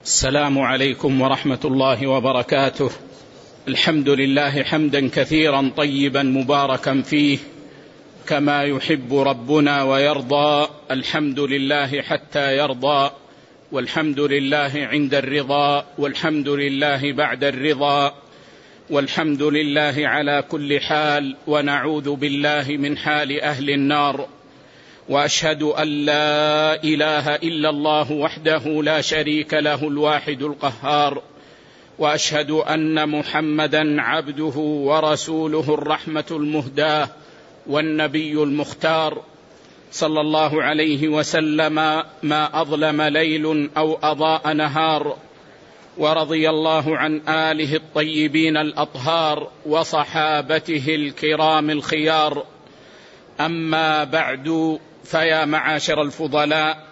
السلام عليكم ورحمة الله وبركاته. الحمد لله حمدا كثيرا طيبا مباركا فيه كما يحب ربنا ويرضى. الحمد لله حتى يرضى، والحمد لله عند الرضا، والحمد لله بعد الرضا، والحمد لله على كل حال، ونعوذ بالله من حال أهل النار. وأشهد أن لا إله إلا الله وحده لا شريك له الواحد القهار، وأشهد أن محمدا عبده ورسوله الرحمة المهداة والنبي المختار، صلى الله عليه وسلم ما أظلم ليل أو أضاء نهار، ورضي الله عن آله الطيبين الأطهار وصحابته الكرام الخيار. أما بعد، فيا معاشر الفضلاء،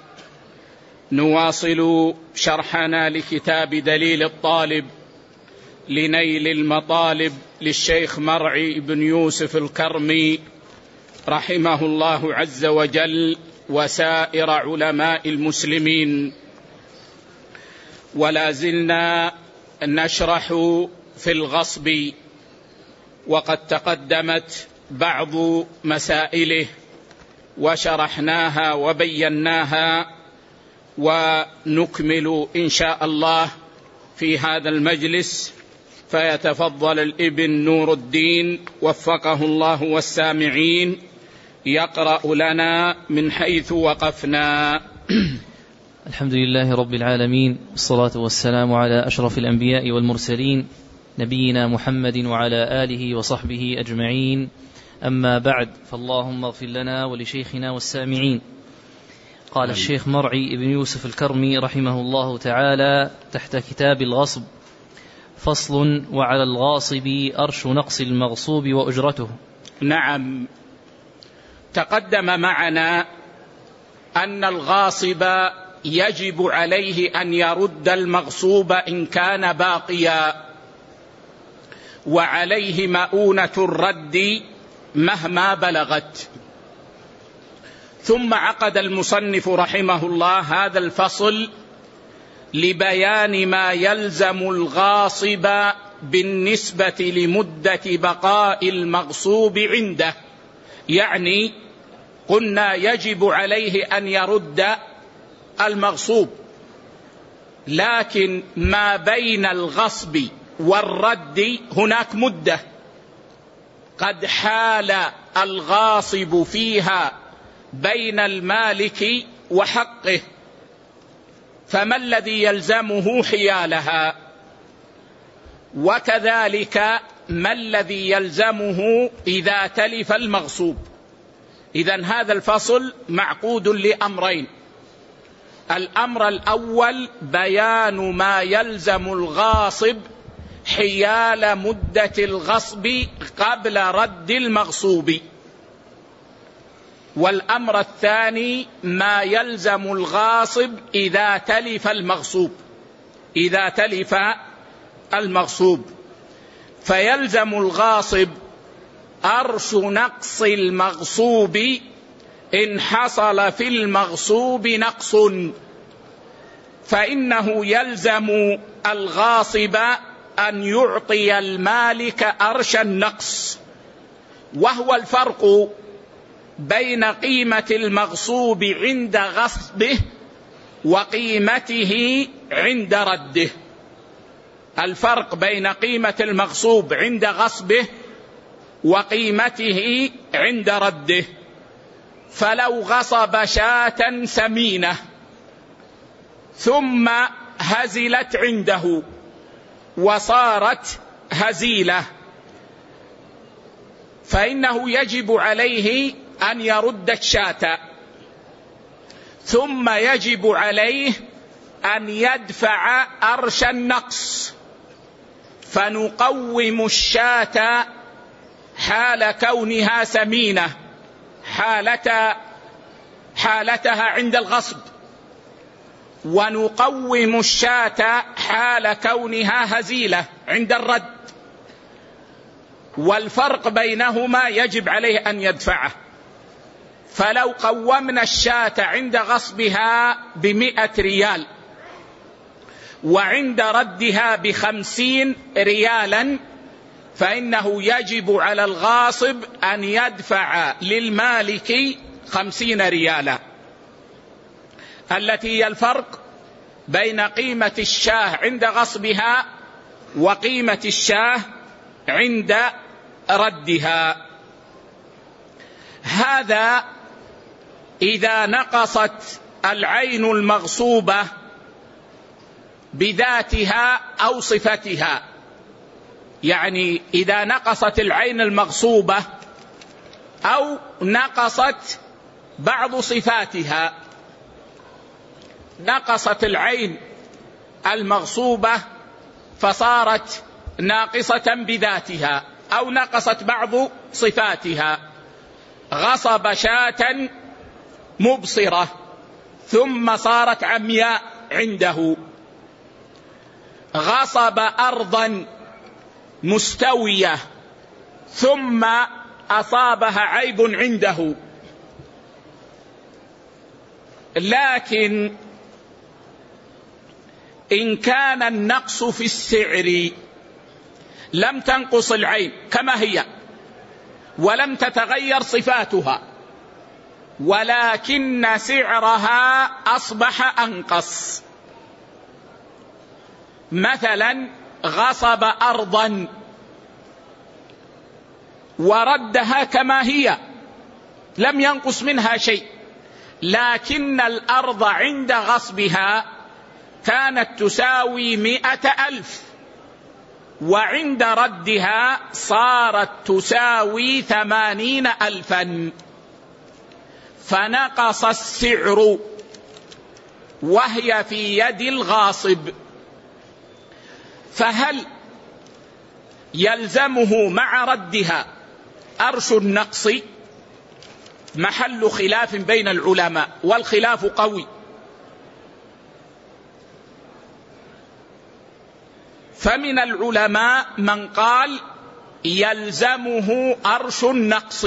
نواصل شرحنا لكتاب دليل الطالب لنيل المطالب للشيخ مرعي بن يوسف الكرمي رحمه الله عز وجل وسائر علماء المسلمين. ولا زلنا نشرح في الغصب، وقد تقدمت بعض مسائله وشرحناها وبيناها، ونكمل إن شاء الله في هذا المجلس. فيتفضل الابن نور الدين وفقه الله والسامعين يقرأ لنا من حيث وقفنا. الحمد لله رب العالمين، والصلاة والسلام على أشرف الأنبياء والمرسلين، نبينا محمد وعلى آله وصحبه أجمعين. أما بعد، فاللهم اغفر لنا ولشيخنا والسامعين. قال الشيخ مرعي بن يوسف الكرمي رحمه الله تعالى تحت كتاب الغصب: فصل: وعلى الغاصب أرش نقص المغصوب وأجرته. نعم، تقدم معنا أن الغاصب يجب عليه أن يرد المغصوب إن كان باقيا، وعليه مؤونة الرد مهما بلغت. ثم عقد المصنف رحمه الله هذا الفصل لبيان ما يلزم الغاصب بالنسبة لمدة بقاء المغصوب عنده. يعني قلنا يجب عليه أن يرد المغصوب، لكن ما بين الغصب والرد هناك مدة قد حال الغاصب فيها بين المالك وحقه، فما الذي يلزمه حيالها؟ وكذلك ما الذي يلزمه إذا تلف المغصوب؟ إذن هذا الفصل معقود لأمرين: الأمر الأول بيان ما يلزم الغاصب حيال مدة الغصب قبل رد المغصوب، والأمر الثاني ما يلزم الغاصب إذا تلف المغصوب. فيلزم الغاصب أرش نقص المغصوب إن حصل في المغصوب نقص، فإنه يلزم الغاصب أن يعطي المالك أرش النقص، وهو الفرق بين قيمة المغصوب عند غصبه وقيمته عند رده. الفرق بين قيمة المغصوب عند غصبه وقيمته عند رده. فلو غصب شاة سمينة ثم هزلت عنده وصارت هزيلة، فإنه يجب عليه أن يرد الشاة، ثم يجب عليه أن يدفع أرش النقص، فنقوم الشاة حال كونها سمينة حالتها عند الغصب، ونقوم الشاة حال كونها هزيلة عند الرد، والفرق بينهما يجب عليه أن يدفعه. فلو قومنا الشاة عند غصبها ب100 ريال وعند ردها ب50 ريالا فإنه يجب على الغاصب أن يدفع للمالك 50 ريالا، التي هي الفرق بين قيمة الشاة عند غصبها وقيمة الشاة عند ردها. هذا إذا نقصت العين المغصوبة بذاتها أو صفتها، يعني إذا نقصت العين المغصوبة أو نقصت بعض صفاتها. نقصت العين المغصوبة فصارت ناقصة بذاتها، أو نقصت بعض صفاتها. غصب شاة مبصرة ثم صارت عمياء عنده، غصب أرضا مستوية ثم أصابها عيب عنده. لكن إن كان النقص في السعر لم تنقص العين كما هي ولم تتغير صفاتها، ولكن سعرها أصبح أنقص، مثلا غصب أرضا وردها كما هي لم ينقص منها شيء، لكن الأرض عند غصبها كانت تساوي 100,000 وعند ردها صارت تساوي 80,000، فنقص السعر وهي في يد الغاصب. فهل يلزمه مع ردها أرش النقص؟ محل خلاف بين العلماء، والخلاف قوي. فمن العلماء من قال يلزمه أرش النقص،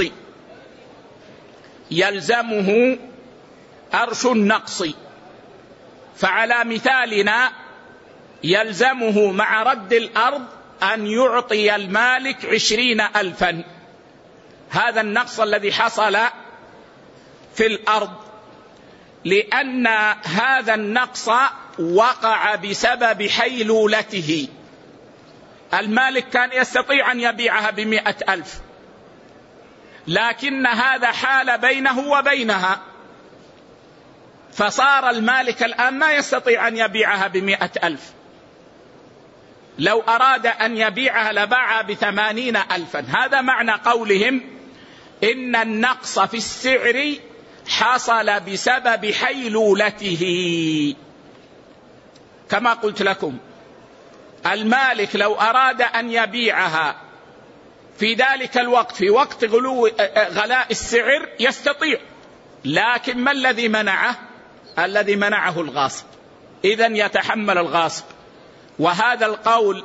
يلزمه أرش النقص. فعلى مثالنا يلزمه مع رد الأرض أن يعطي المالك 20,000، هذا النقص الذي حصل في الأرض، لأن هذا النقص وقع بسبب حيلولته. المالك كان يستطيع أن يبيعها ب100,000، لكن هذا حال بينه وبينها، فصار المالك الآن ما يستطيع أن يبيعها ب100,000. لو أراد أن يبيعها لباعها ب80,000. هذا معنى قولهم إن النقص في السعر حصل بسبب حيلولته. كما قلت لكم، المالك لو أراد أن يبيعها في ذلك الوقت، في وقت غلاء السعر، يستطيع، لكن ما الذي منعه؟ الذي منعه الغاصب، إذن يتحمل الغاصب. وهذا القول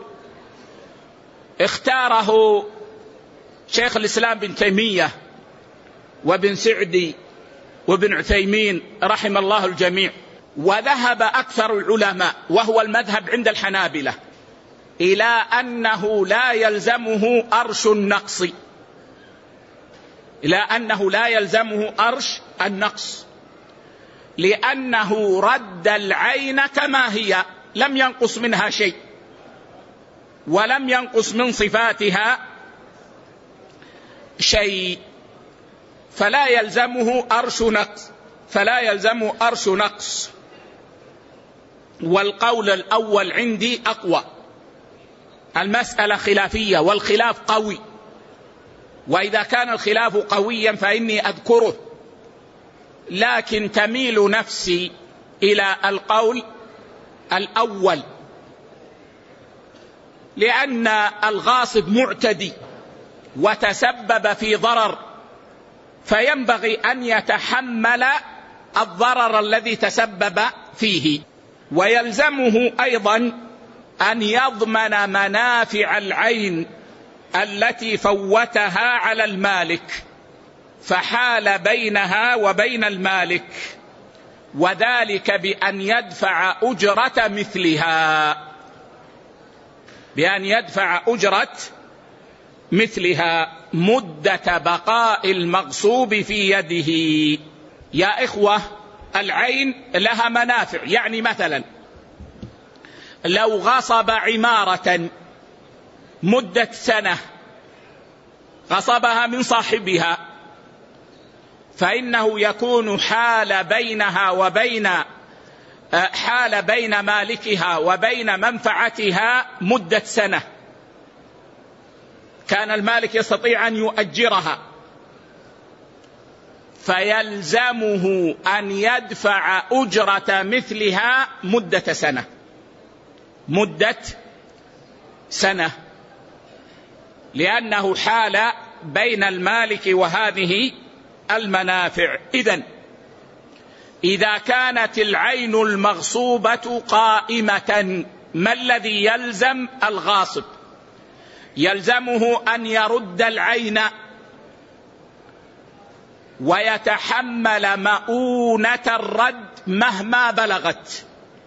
اختاره شيخ الإسلام بن تيمية وابن سعدي وابن عثيمين رحم الله الجميع، وذهب أكثر العلماء وهو المذهب عند الحنابلة إلى أنه لا يلزمه أرش النقص، إلى أنه لا يلزمه أرش النقص، لأنه رد العين كما هي، لم ينقص منها شيء ولم ينقص من صفاتها شيء، فلا يلزمه أرش نقص، فلا يلزمه أرش نقص. والقول الأول عندي أقوى. المسألة خلافية والخلاف قوي، وإذا كان الخلاف قويا فإني أذكره، لكن تميل نفسي إلى القول الأول، لأن الغاصب معتدي وتسبب في ضرر، فينبغي أن يتحمل الضرر الذي تسبب فيه، ويلزمه أيضا أن يضمن منافع العين التي فوتها على المالك، فحال بينها وبين المالك، وذلك بأن يدفع أجرة مثلها، بأن يدفع أجرة مثلها مدة بقاء المغصوب في يده. يا إخوة، العين لها منافع. يعني مثلا لو غصب عمارة مدة سنة، غصبها من صاحبها، فإنه يكون حال بين مالكها وبين منفعتها مدة سنة. كان المالك يستطيع أن يؤجرها، فيلزمه أن يدفع أجرة مثلها مدة سنة، لأنه حال بين المالك وهذه المنافع. إذا كانت العين المغصوبة قائمة، ما الذي يلزم الغاصب؟ يلزمه أن يرد العين ويتحمل مؤونة الرد مهما بلغت،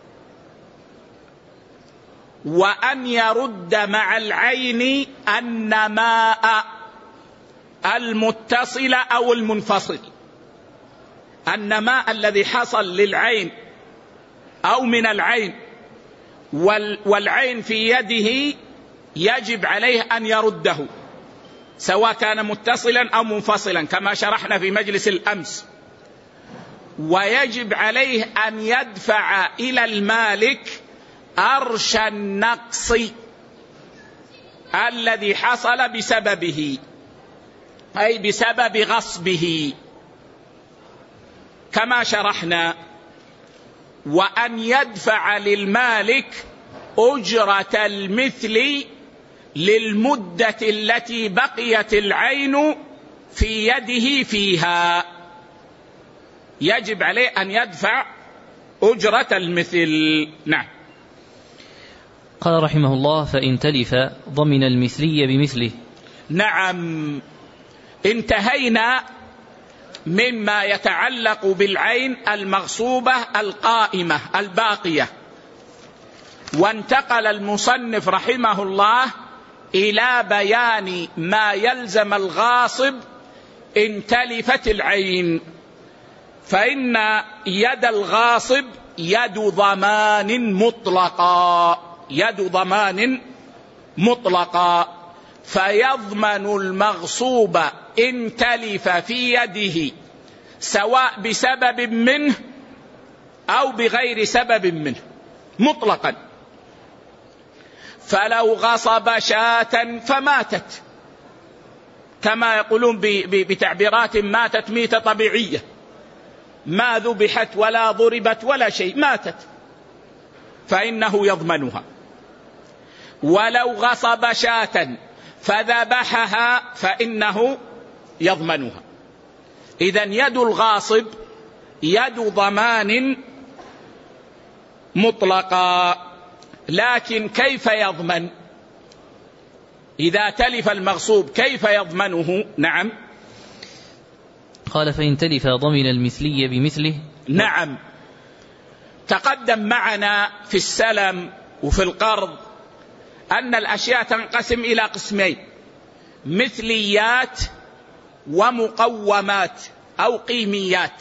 وأن يرد مع العين النماء المتصل أو المنفصل. النماء الذي حصل للعين أو من العين والعين في يده يجب عليه أن يرده، سواء كان متصلا أو منفصلا كما شرحنا في مجلس الأمس. ويجب عليه أن يدفع إلى المالك أرش النقص الذي حصل بسببه، أي بسبب غصبه كما شرحنا، وأن يدفع للمالك أجرة المثل للمدة التي بقيت العين في يده فيها. يجب عليه أن يدفع أجرة المثل. نعم. قال رحمه الله: فإن تلف ضمن المثلي بمثله. نعم، انتهينا مما يتعلق بالعين المغصوبة القائمة الباقية، وانتقل المصنف رحمه الله إلى بيان ما يلزم الغاصب إن تلفت العين. فإن يد الغاصب يد ضمان مطلقا، فيضمن المغصوب إن تلف في يده سواء بسبب منه أو بغير سبب منه مطلقا. فلو غصب شاة فماتت، كما يقولون بتعبيرات ماتت ميتة طبيعية، ما ذبحت ولا ضربت ولا شيء، ماتت، فإنه يضمنها. ولو غصب شاة فذبحها فإنه يضمنها. إذن يد الغاصب يد ضمان مطلقا. لكن كيف يضمن إذا تلف المغصوب؟ كيف يضمنه؟ نعم. قال: فإن تلف ضمن المثلي بمثله. نعم، تقدم معنا في السلم وفي القرض أن الأشياء تنقسم إلى قسمين: مثليات ومقومات أو قيميات.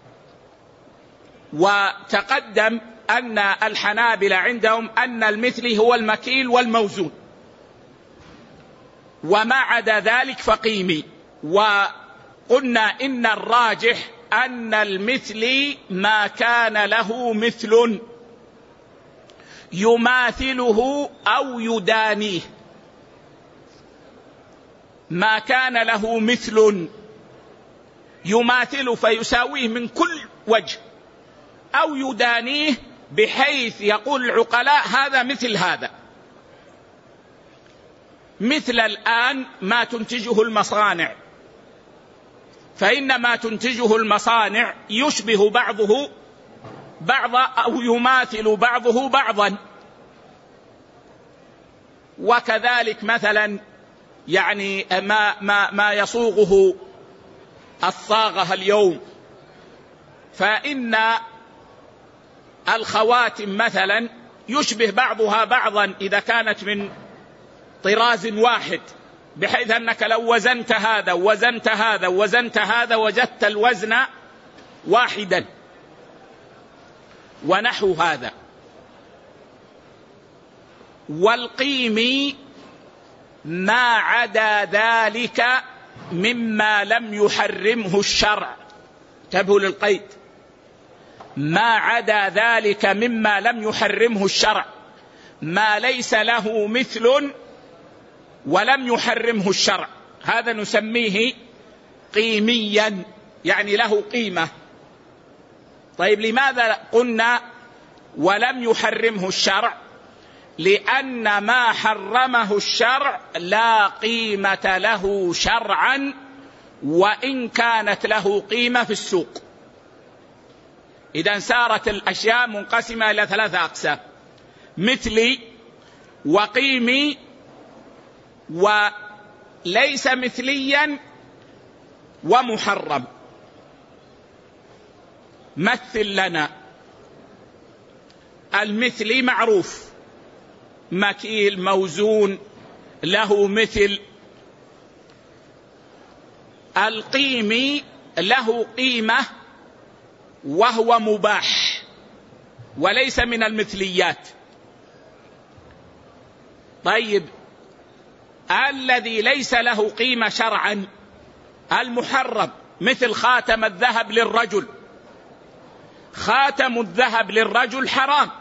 وتقدم أن الحنابلة عندهم أن المثلي هو المكيل والموزون، وما عدا ذلك فقيمي. وقلنا إن الراجح أن المثلي ما كان له مثل يماثله أو يدانيه، ما كان له مثل يماثله فيساويه من كل وجه، أو يدانيه بحيث يقول العقلاء هذا مثل هذا. مثل الآن ما تنتجه المصانع، فإن ما تنتجه المصانع يشبه بعضه بعضا أو يماثل بعضه بعضا. وكذلك مثلا يعني ما يصوغه الصاغة اليوم، فإن الخواتم مثلا يشبه بعضها بعضا إذا كانت من طراز واحد، بحيث أنك لو وزنت هذا ووزنت هذا ووزنت هذا وجدت الوزن واحدا، ونحو هذا. والقيم ما عدا ذلك مما لم يحرمه الشرع. انتبهوا للقيد، ما عدا ذلك مما لم يحرمه الشرع، ما ليس له مثل ولم يحرمه الشرع، هذا نسميه قيميا، يعني له قيمة. طيب لماذا قلنا ولم يحرمه الشرع؟ لأن ما حرمه الشرع لا قيمة له شرعا وإن كانت له قيمة في السوق. إذا صارت الأشياء منقسمة إلى 3 أقسام: مثلي وقيمي وليس مثليا ومحرم. مثل لنا. المثلي معروف، مكيل موزون له مثل. القيمي له قيمة وهو مباح وليس من المثليات. طيب الذي ليس له قيمة شرعا المحرم، مثل خاتم الذهب للرجل. خاتم الذهب للرجل حرام،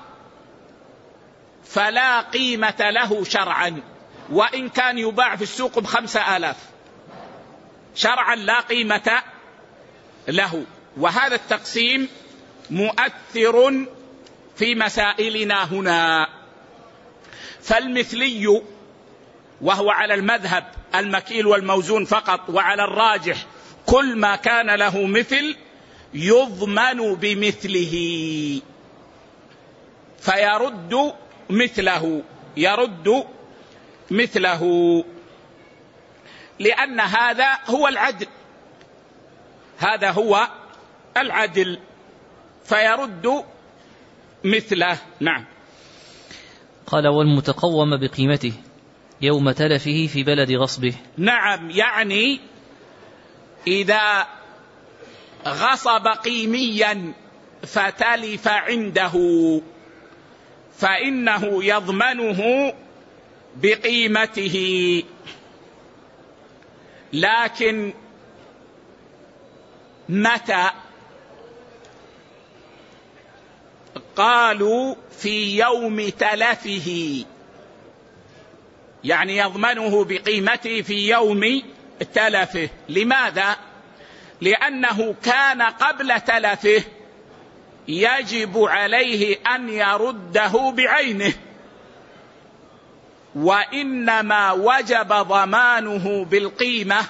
فلا قيمة له شرعا وإن كان يباع في السوق ب5,000، شرعا لا قيمة له. وهذا التقسيم مؤثر في مسائلنا هنا. فالمثلي وهو على المذهب المكيل والموزون فقط، وعلى الراجح كل ما كان له مثل يضمن بمثله فيرد مثله، يرد مثله، لأن هذا هو العدل، هذا هو العدل، فيرد مثله. نعم. قال: والمتقوم بقيمته يوم تلفه في بلد غصبه. نعم، يعني إذا غصب قيميا فتلف عنده فإنه يضمنه بقيمته، لكن متى؟ قالوا في يوم تلفه، يعني يضمنه بقيمته في يوم تلفه. لماذا؟ لأنه كان قبل تلفه يجب عليه أن يرده بعينه، وإنما وجب ضمانه بالقيمة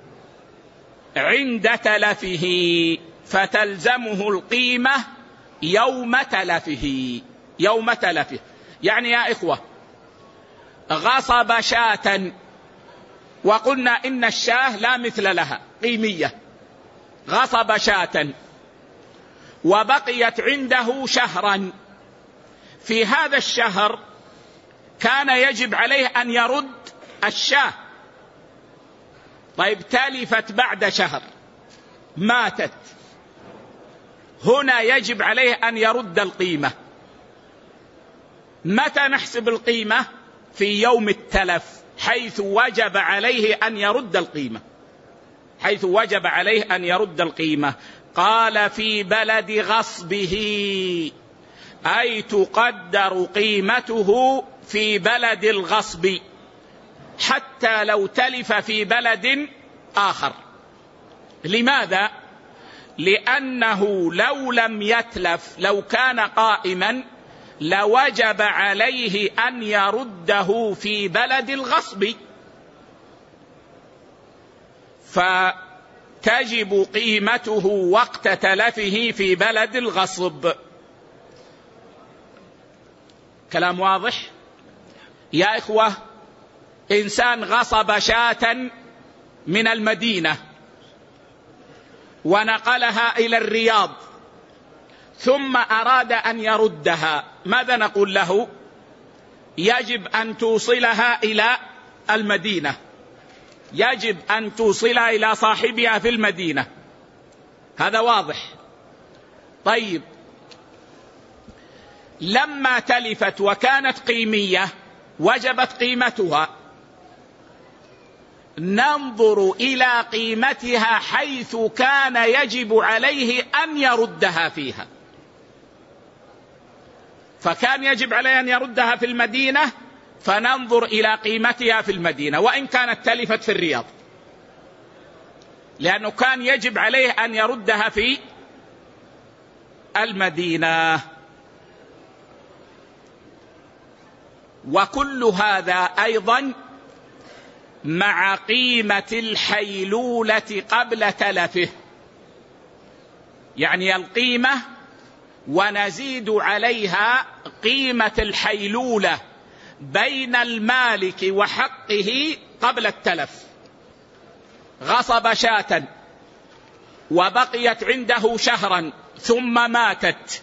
عند تلفه، فتلزمه القيمة يوم تلفه. يوم تلفه يعني يا إخوة، غصب شاة وقلنا إن الشاة لا مثل لها قيمية، غصب شاة وبقيت عنده شهرا، في هذا الشهر كان يجب عليه أن يرد الشاة. طيب تلفت بعد شهر، ماتت، هنا يجب عليه أن يرد القيمة. متى نحسب القيمة؟ في يوم التلف، حيث وجب عليه أن يرد القيمة، حيث وجب عليه أن يرد القيمة. قال في بلد غصبه، أي تقدر قيمته في بلد الغصب حتى لو تلف في بلد آخر. لماذا؟ لأنه لو لم يتلف، لو كان قائما لوجب عليه أن يرده في بلد الغصب، فتجب قيمته وقت تلفه في بلد الغصب. كلام واضح يا إخوة؟ إنسان غصب شاة من المدينة ونقلها إلى الرياض، ثم أراد أن يردها، ماذا نقول له؟ يجب أن توصلها إلى المدينة، يجب أن توصلها إلى صاحبها في المدينة، هذا واضح. طيب لما تلفت وكانت قيمية وجبت قيمتها، ننظر إلى قيمتها حيث كان يجب عليه أن يردها فيها، فكان يجب عليه أن يردها في المدينة، فننظر إلى قيمتها في المدينة وإن كانت تلفت في الرياض، لأنه كان يجب عليه أن يردها في المدينة. وكل هذا أيضا مع قيمة الحيلولة قبل تلفه، يعني القيمة ونزيد عليها قيمة الحيلولة بين المالك وحقه قبل التلف. غصب شاة وبقيت عنده شهرا ثم ماتت،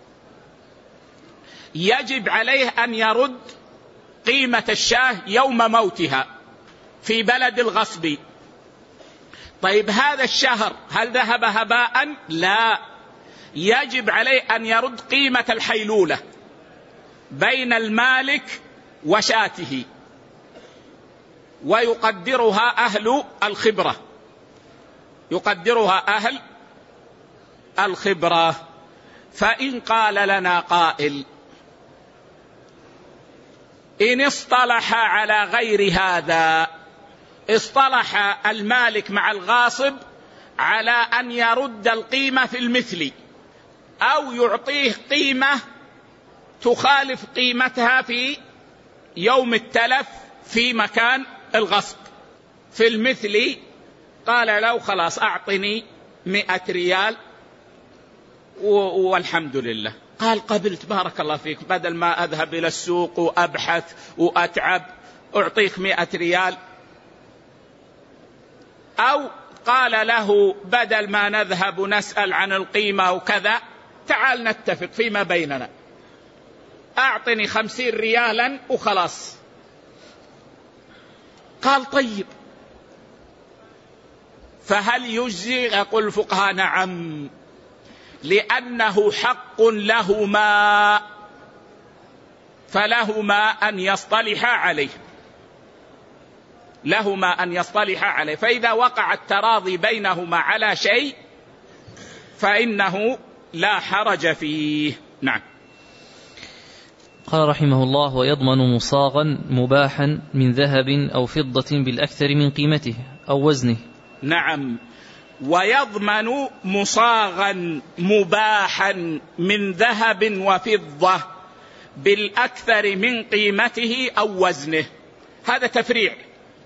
يجب عليه أن يرد قيمة الشاة يوم موتها في بلد الغصب. طيب هذا الشهر هل ذهب هباء؟ لا، يجب عليه أن يرد قيمة الحيلولة بين المالك وشاته، ويقدرها أهل الخبرة، يقدرها أهل الخبرة. فإن قال لنا قائل إن اصطلح على غير هذا، اصطلح المالك مع الغاصب على أن يرد القيمة في المثل أو يعطيه قيمة تخالف قيمتها في يوم التلف في مكان الغصب. في المثل قال له خلاص أعطني 100 ريال والحمد لله، قال قبلت بارك الله فيك، بدل ما أذهب إلى السوق وأبحث وأتعب أعطيك 100 ريال. أو قال له بدل ما نذهب نسأل عن القيمة وكذا، تعال نتفق فيما بيننا، أعطني 50 ريالا وخلاص. قال طيب فهل يجزي؟ يقول الفقهاء نعم، لأنه حق لهما، فلهما أن يصطلحا عليه، لهما أن يصطلحا عليه. فإذا وقع التراضي بينهما على شيء فإنه لا حرج فيه. نعم. قال رحمه الله: ويضمن مصاغا مباحا من ذهب أو فضة بالأكثر من قيمته أو وزنه. نعم، ويضمن مصاغا مباحا من ذهب وفضة بالأكثر من قيمته أو وزنه. هذا تفريع.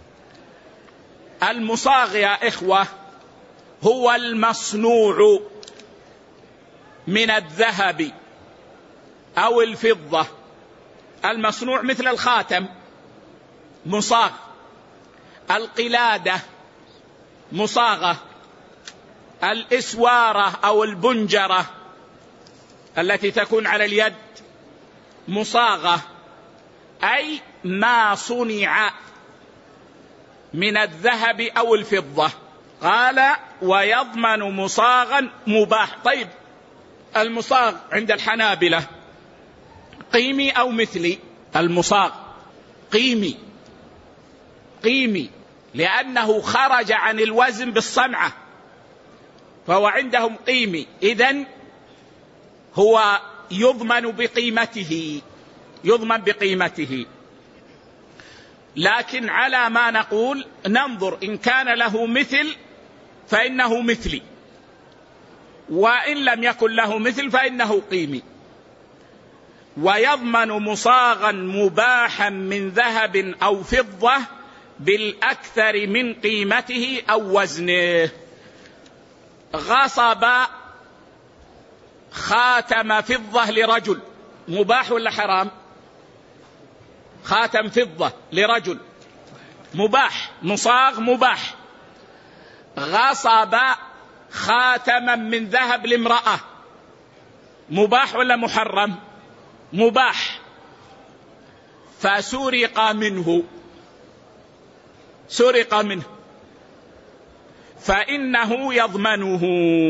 المصاغ يا إخوة هو المصنوع من الذهب أو الفضة، المصنوع مثل الخاتم مصاغ، القلادة مصاغة، الإسوارة أو البنجرة التي تكون على اليد مصاغة، أي ما صنع من الذهب أو الفضة. قال ويضمن مصاغا مباح. طيب المصاغ عند الحنابلة قيمي أو مثلي؟ المصاغ قيمي، قيمي لأنه خرج عن الوزن بالصنعة، فهو عندهم قيمي، إذن هو يضمن بقيمته، يضمن بقيمته. لكن على ما نقول ننظر، إن كان له مثل فإنه مثلي، وإن لم يكن له مثل فإنه قيمي. ويضمن مصاغا مباحا من ذهب أو فضة بالأكثر من قيمته أو وزنه. غصب خاتم فضة لرجل، مباح ولا حرام؟ خاتم فضة لرجل مباح، مصاغ مباح. غصب خاتما من ذهب لامرأة، مباح ولا محرم؟ مباح، فسرق منه فإنه يضمنه.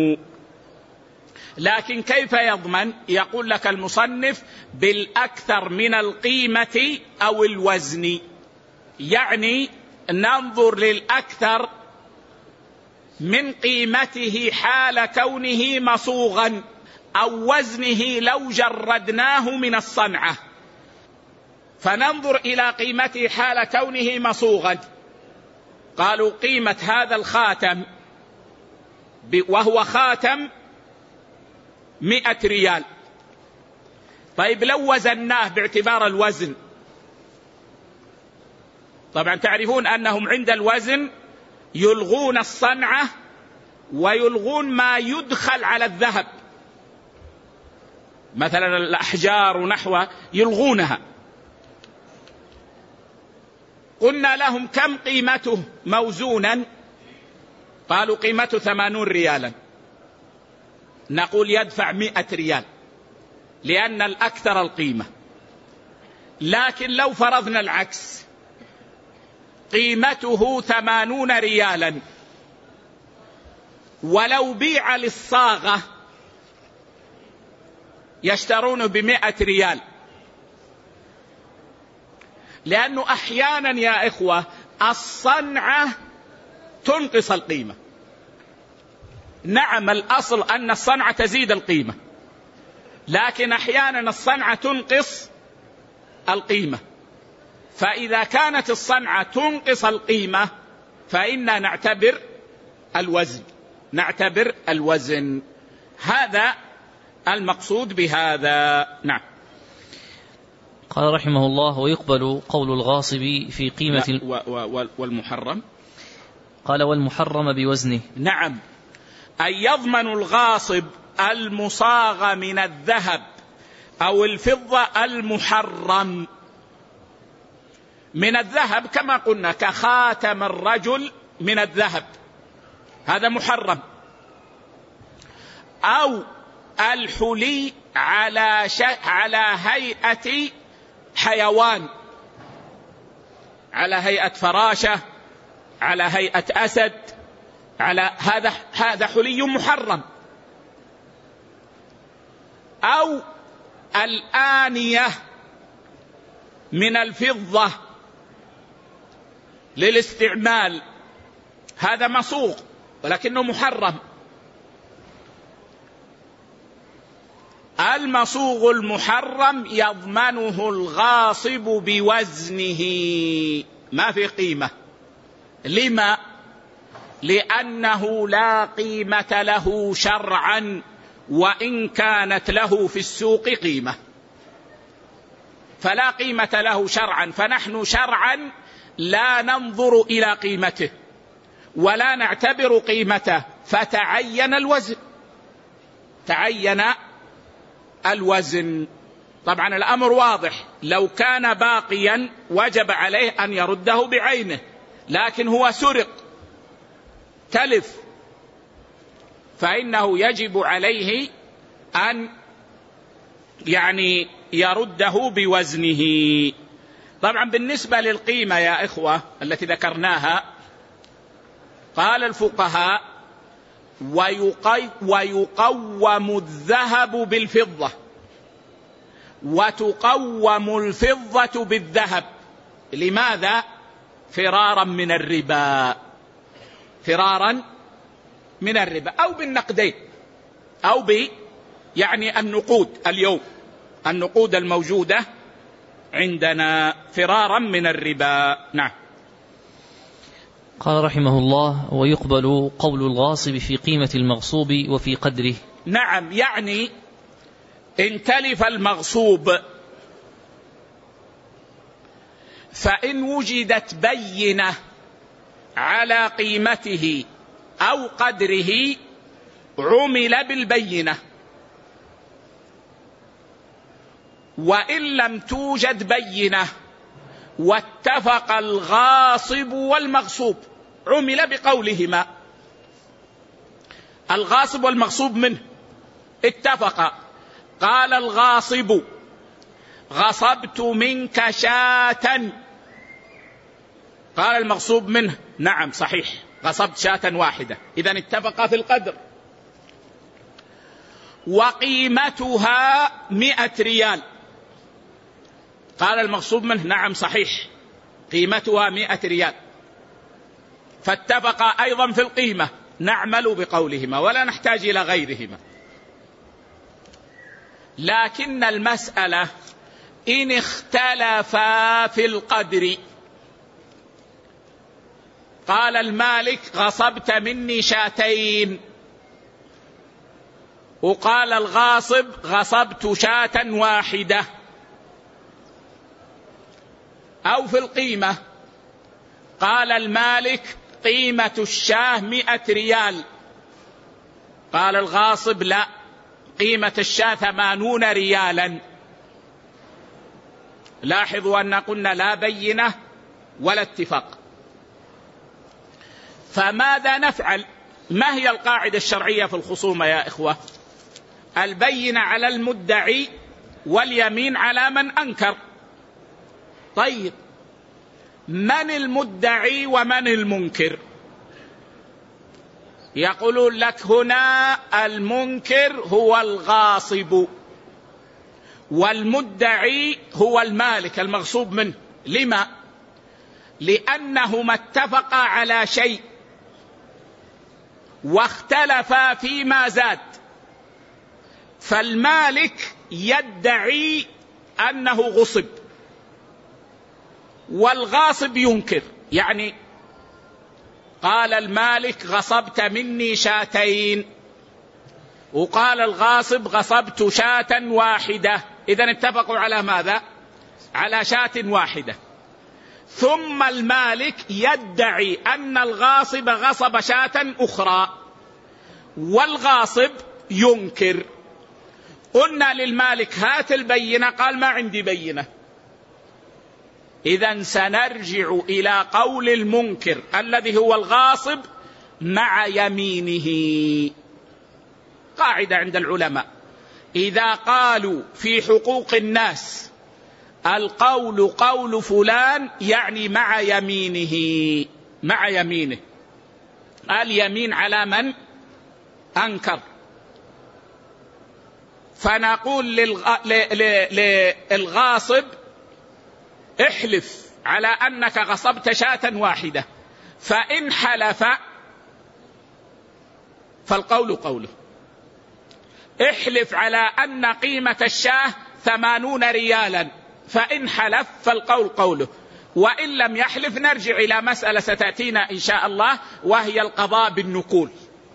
لكن كيف يضمن؟ يقول لك المصنف بالأكثر من القيمة أو الوزن، يعني ننظر للأكثر من قيمته حال كونه مصوغا أو وزنه لو جردناه من الصنعة، فننظر إلى قيمته حال كونه مصوغا. قالوا قيمة هذا الخاتم وهو خاتم 100 ريال. طيب لو وزناه باعتبار الوزن، طبعا تعرفون أنهم عند الوزن يلغون الصنعة ويلغون ما يدخل على الذهب، مثلا الأحجار ونحوها يلغونها. قلنا لهم كم قيمته موزونا؟ قالوا قيمته 80 ريالا. نقول يدفع 100 ريال لأن الأكثر القيمة. لكن لو فرضنا العكس، قيمته 80 ريالا ولو بيع للصاغة يشترونه ب100 ريال، لأنه أحيانا يا إخوة الصنعة تنقص القيمة. نعم الأصل أن الصنعة تزيد القيمة، لكن أحيانا الصنعة تنقص القيمة. فإذا كانت الصنعة تنقص القيمة فإننا نعتبر الوزن. هذا المقصود بهذا. نعم. قال رحمه الله: ويقبل قول الغاصب في قيمة والمحرم. قال: والمحرم بوزنه. نعم، أن يضمن الغاصب المصاغ من الذهب أو الفضة المحرم من الذهب، كما قلنا كخاتم الرجل من الذهب، هذا محرم. أو الحلي على هيئة حيوان، على هيئة فراشة، على هيئة أسد، على هذا حلي محرم. أو الآنية من الفضة للاستعمال، هذا مصوغ ولكنه محرم. المصوغ المحرم يضمنه الغاصب بوزنه، ما في قيمة. لما؟ لأنه لا قيمة له شرعا وإن كانت له في السوق قيمة، فلا قيمة له شرعا، فنحن شرعا لا ننظر إلى قيمته ولا نعتبر قيمته، فتعين الوزن. طبعا الأمر واضح، لو كان باقيا وجب عليه أن يرده بعينه، لكن هو سرق تلف، فإنه يجب عليه أن يرده بوزنه. طبعا بالنسبة للقيمة يا إخوة التي ذكرناها، قال الفقهاء: ويقوم الذهب بالفضة وتقوم الفضة بالذهب. لماذا؟ فرارا من الربا أو بالنقدين أو النقود. اليوم النقود الموجودة عندنا فرارا من الربا. نعم. قال رحمه الله: ويقبل قول الغاصب في قيمة المغصوب وفي قدره. نعم، يعني إن تلف المغصوب فإن وجدت بينة على قيمته أو قدره عمل بالبينة، وإن لم توجد بينة واتفق الغاصب والمغصوب عمل بقولهما. الغاصب والمغصوب منه اتفقا قال الغاصب غصبت منك شاة، قال المغصوب منه نعم صحيح غصبت شاة واحدة، إذن اتفقا في القدر. وقيمتها 100 ريال، قال المغصوب منه نعم صحيح قيمتها 100 ريال، فاتفقا أيضا في القيمة، نعمل بقولهما ولا نحتاج إلى غيرهما. لكن المسألة إن اختلفا في القدر، قال المالك غصبت مني 2، وقال الغاصب غصبت 1 أو في القيمة، قال المالك قيمة الشاة 100 ريال، قال الغاصب لا قيمة الشاة 80 ريالا. لاحظوا أن قلنا لا بينة ولا اتفاق، فماذا نفعل؟ ما هي القاعدة الشرعية في الخصومة يا إخوة؟ البينة على المدعي واليمين على من أنكر. طيب من المدعي ومن المنكر؟ يقولون لك هنا المنكر هو الغاصب والمدعي هو المالك المغصوب منه. لما؟ لأنهما اتفقا على شيء واختلفا فيما زاد، فالمالك يدعي أنه غصب والغاصب ينكر. يعني قال المالك غصبت مني 2 وقال الغاصب غصبت 1، إذن اتفقوا على ماذا؟ على 1. ثم المالك يدعي أن الغاصب غصب 1 والغاصب ينكر. قلنا للمالك هات البينة، قال ما عندي بينة. إذن سنرجع إلى قول المنكر الذي هو الغاصب مع يمينه. قاعدة عند العلماء إذا قالوا في حقوق الناس القول قول فلان يعني مع يمينه، مع يمينه، اليمين على من أنكر. فنقول للغاصب احلف على أنك غصبت 1، فإن حلف فالقول قوله. احلف على أن قيمة الشاة 80 ريالا، فإن حلف فالقول قوله. وإن لم يحلف نرجع إلى مسألة ستأتينا إن شاء الله، وهي القضاء بالنقول.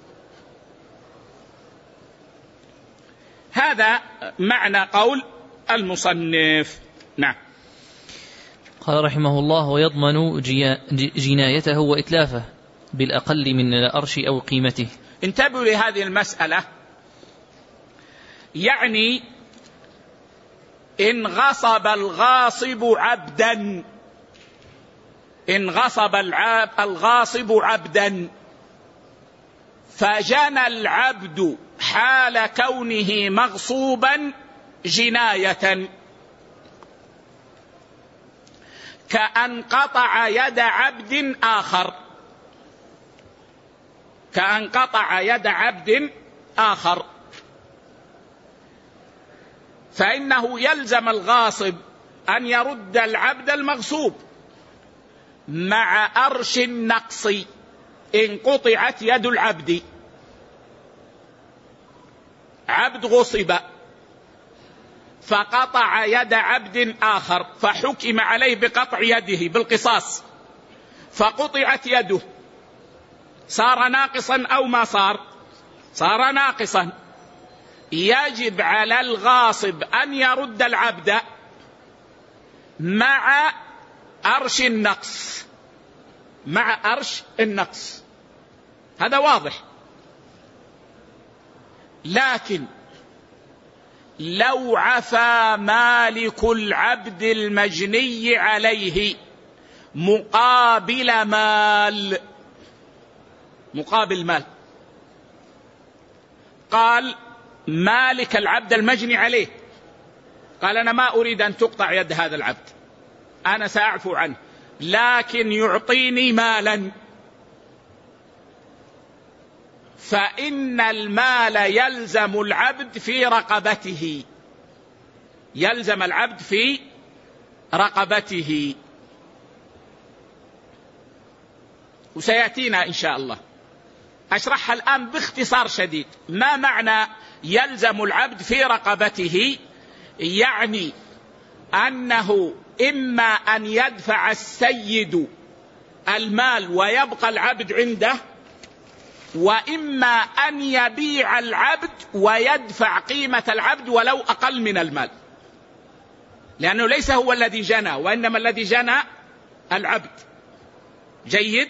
هذا معنى قول المصنف. نعم. قال رحمه الله: ويضمن جنايته وإتلافه بالأقل من الأرش أو قيمته. انتبهوا لهذه المسألة. يعني إن غصب الغاصب عبدا، إن غصب الغاصب عبدا فجنى العبد حال كونه مغصوبا جناية، كأن قطع يد عبد آخر، كأن قطع يد عبد آخر، فإنه يلزم الغاصب أن يرد العبد المغصوب مع أرش النقص إن قطعت يد العبد. عبد غصب فقطع يد عبد آخر فحكم عليه بقطع يده بالقصاص، فقطعت يده، صار ناقصا أو ما صار؟ صار ناقصا. يجب على الغاصب أن يرد العبد مع أرش النقص، مع أرش النقص. هذا واضح. لكن لو عفى مالك العبد المجني عليه مقابل مال، مقابل مال، قال مالك العبد المجني عليه، قال أنا ما أريد أن تقطع يد هذا العبد، أنا سأعفو عنه، لكن يعطيني مالا، فإن المال يلزم العبد في رقبته، يلزم العبد في رقبته. وسيأتينا إن شاء الله أشرحها الآن باختصار شديد. ما معنى يلزم العبد في رقبته؟ يعني أنه إما أن يدفع السيد المال ويبقى العبد عنده، وإما أن يبيع العبد ويدفع قيمة العبد ولو أقل من المال، لأنه ليس هو الذي جنى، وإنما الذي جنى العبد. جيد.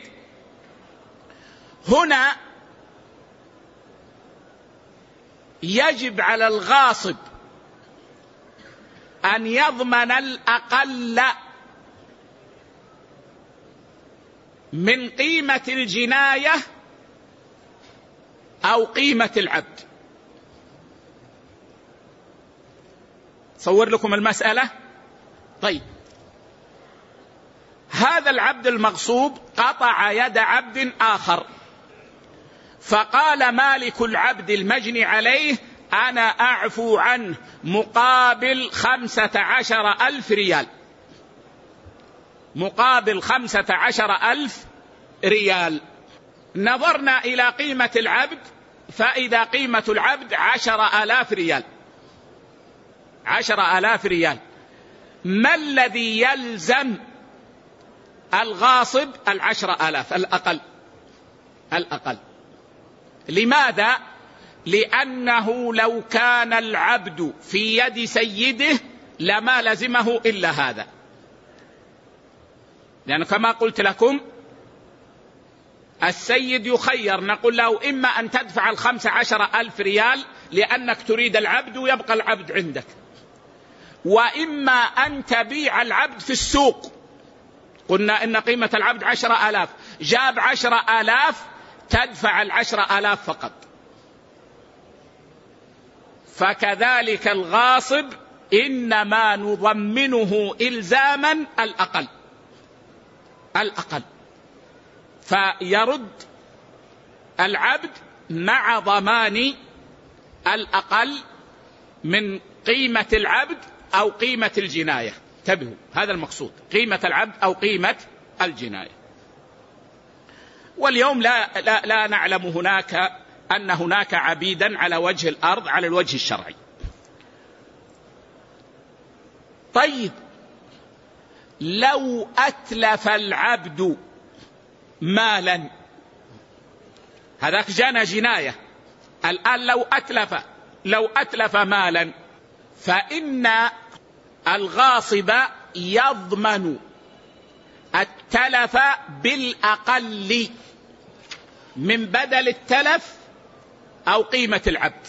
هنا يجب على الغاصب أن يضمن الأقل من قيمة الجناية أو قيمة العبد. صور لكم المسألة. طيب، هذا العبد المغصوب قطع يد عبد آخر، فقال مالك العبد المجني عليه أنا أعفو عنه مقابل 15,000 ريال، مقابل 15,000 ريال. نظرنا إلى قيمة العبد، فإذا قيمة العبد 10,000 ريال، 10,000 ريال. ما الذي يلزم الغاصب؟ 10,000 الأقل، الأقل. لماذا؟ لأنه لو كان العبد في يد سيده لما لزمه إلا هذا، لأن كما قلت لكم السيد يخير، نقول له إما أن تدفع 15,000 ريال لأنك تريد العبد ويبقى العبد عندك، وإما أن تبيع العبد في السوق. قلنا إن قيمة العبد 10,000، جاب 10,000 تدفع 10,000 فقط. فكذلك الغاصب إنما نضمنه إلزاما الأقل، الأقل، فيرد العبد مع ضمان الأقل من قيمة العبد أو قيمة الجناية. انتبهوا، هذا المقصود، قيمة العبد أو قيمة الجناية. واليوم لا نعلم أن هناك عبيدا على وجه الأرض على الوجه الشرعي. طيب، لو أتلف العبد مالا، هذاك جنى جناية، الآن لو أتلف مالا، فإن الغاصب يضمن التلف بالأقل من بدل التلف أو قيمة العبد،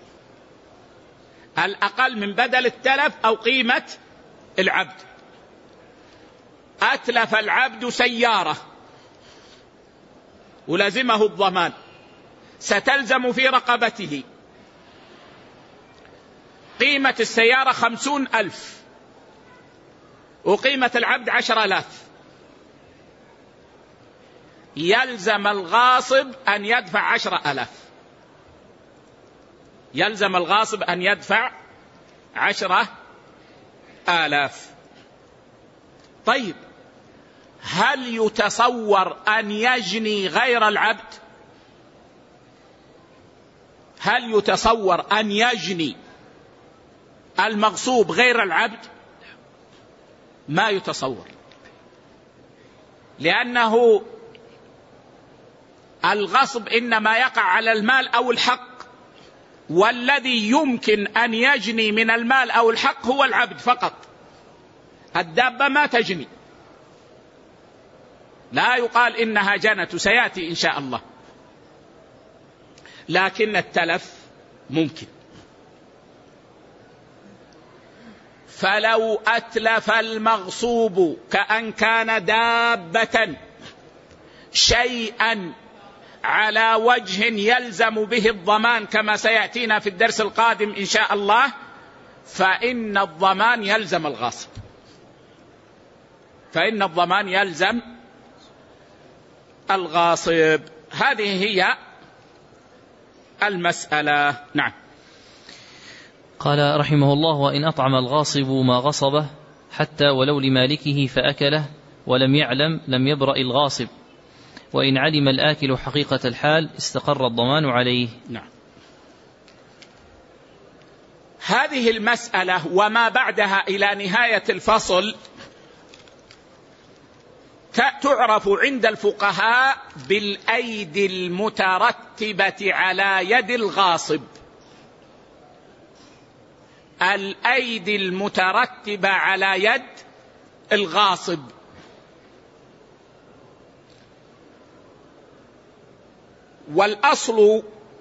الأقل من بدل التلف أو قيمة العبد. أتلف العبد سيارة ولزمه الضمان، ستلزم في رقبته قيمة السيارة 50,000 وقيمة العبد 10,000. يلزم الغاصب أن يدفع 10,000، يلزم الغاصب أن يدفع 10,000. طيب، هل يتصور أن يجني غير العبد؟ هل يتصور أن يجني المغصوب غير العبد؟ ما يتصور، لأنه الغصب إنما يقع على المال أو الحق، والذي يمكن أن يجني من المال أو الحق هو العبد فقط. الدابة ما تجني، لا يقال إنها جنت، سيأتي إن شاء الله، لكن التلف ممكن. فلو أتلف المغصوب كأن كان دابة شيئا على وجه يلزم به الضمان كما سيأتينا في الدرس القادم إن شاء الله، فإن الضمان يلزم الغاصب، فإن الضمان يلزم الغاصب. هذه هي المسألة. نعم. قال رحمه الله: وإن أطعم الغاصب ما غصبه حتى ولو لمالكه فأكله ولم يعلم لم يبرأ الغاصب، وإن علم الآكل حقيقة الحال استقر الضمان عليه. نعم. هذه المسألة وما بعدها إلى نهاية الفصل تعرف عند الفقهاء بالأيدي المترتبة على يد الغاصب. الأيدي المترتبة على يد الغاصب. والأصل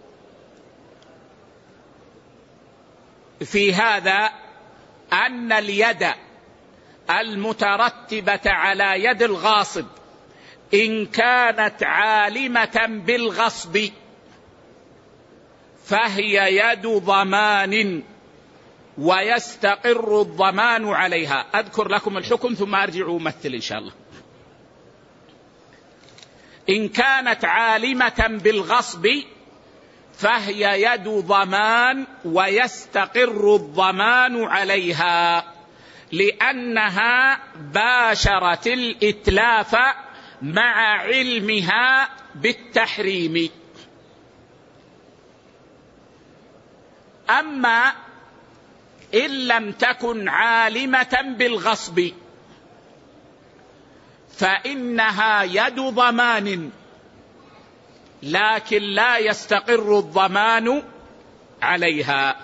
في هذا أن اليد المترتبة على يد الغاصب إن كانت عالمة بالغصب فهي يد ضمان ويستقر الضمان عليها. أذكر لكم الحكم ثم أرجع أمثل إن شاء الله. إن كانت عالمة بالغصب فهي يد ضمان ويستقر الضمان عليها، لأنها باشرت الإتلاف مع علمها بالتحريم. أما إن لم تكن عالمة بالغصب فإنها يد ضمان لكن لا يستقر الضمان عليها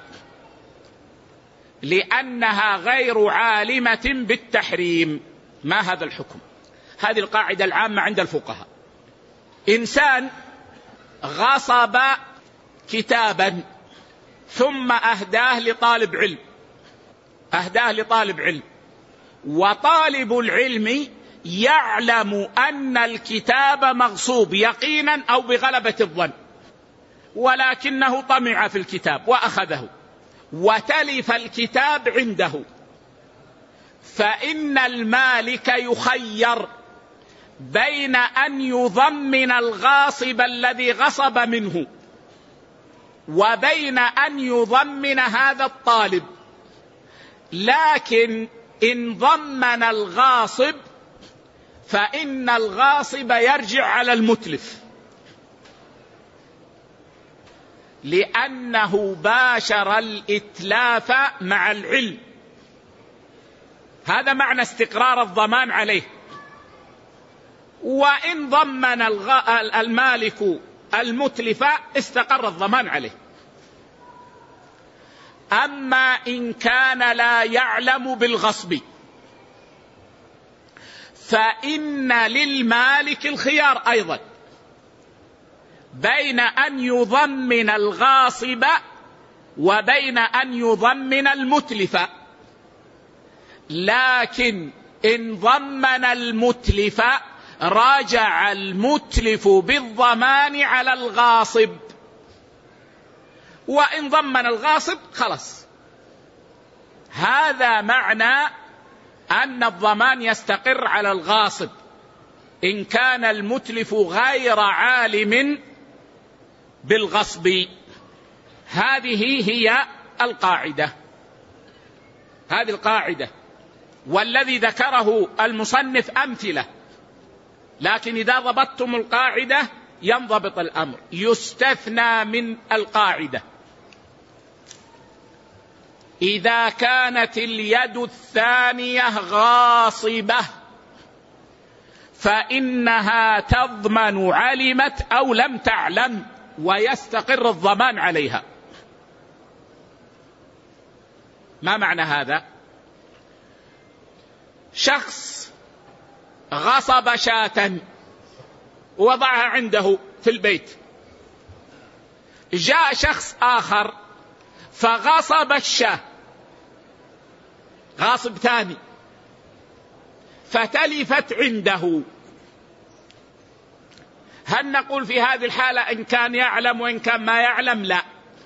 لأنها غير عالمة بالتحريم. ما هذا الحكم؟ هذه القاعدة العامة عند الفقهاء. إنسان غصب كتابا ثم أهداه لطالب علم، وطالب العلم يعلم أن الكتاب مغصوب يقينا أو بغلبة الظن، ولكنه طمع في الكتاب وأخذه وتلف الكتاب عنده، فإن المالك يخير بين أن يضمن الغاصب الذي غصب منه وبين أن يضمن هذا الطالب. لكن إن ضمن الغاصب فإن الغاصب يرجع على المتلف لأنه باشر الإتلاف مع العلم. هذا معنى استقرار الضمان عليه. وإن ضمن المالك المتلف استقر الضمان عليه. أما إن كان لا يعلم بالغصب فإن للمالك الخيار أيضا بين أن يضمن الغاصب وبين أن يضمن المتلف، لكن إن ضمن المتلف راجع المتلف بالضمان على الغاصب، وإن ضمن الغاصب خلص. هذا معنى أن الضمان يستقر على الغاصب إن كان المتلف غير عالم بالغصب. هذه هي القاعدة، هذه القاعدة. والذي ذكره المصنف أمثلة، لكن إذا ضبطتم القاعدة ينضبط الأمر. يستثنى من القاعدة إذا كانت اليد الثانية غاصبة فإنها تضمن علمت أو لم تعلم ويستقر الضمان عليها. ما معنى هذا؟ شخص غصب شاة ووضعها عنده في البيت، جاء شخص آخر فغصب الشاة، غاصب ثاني، فتلفت عنده. هل نقول في هذه الحالة إن كان يعلم وإن كان ما يعلم؟ لا،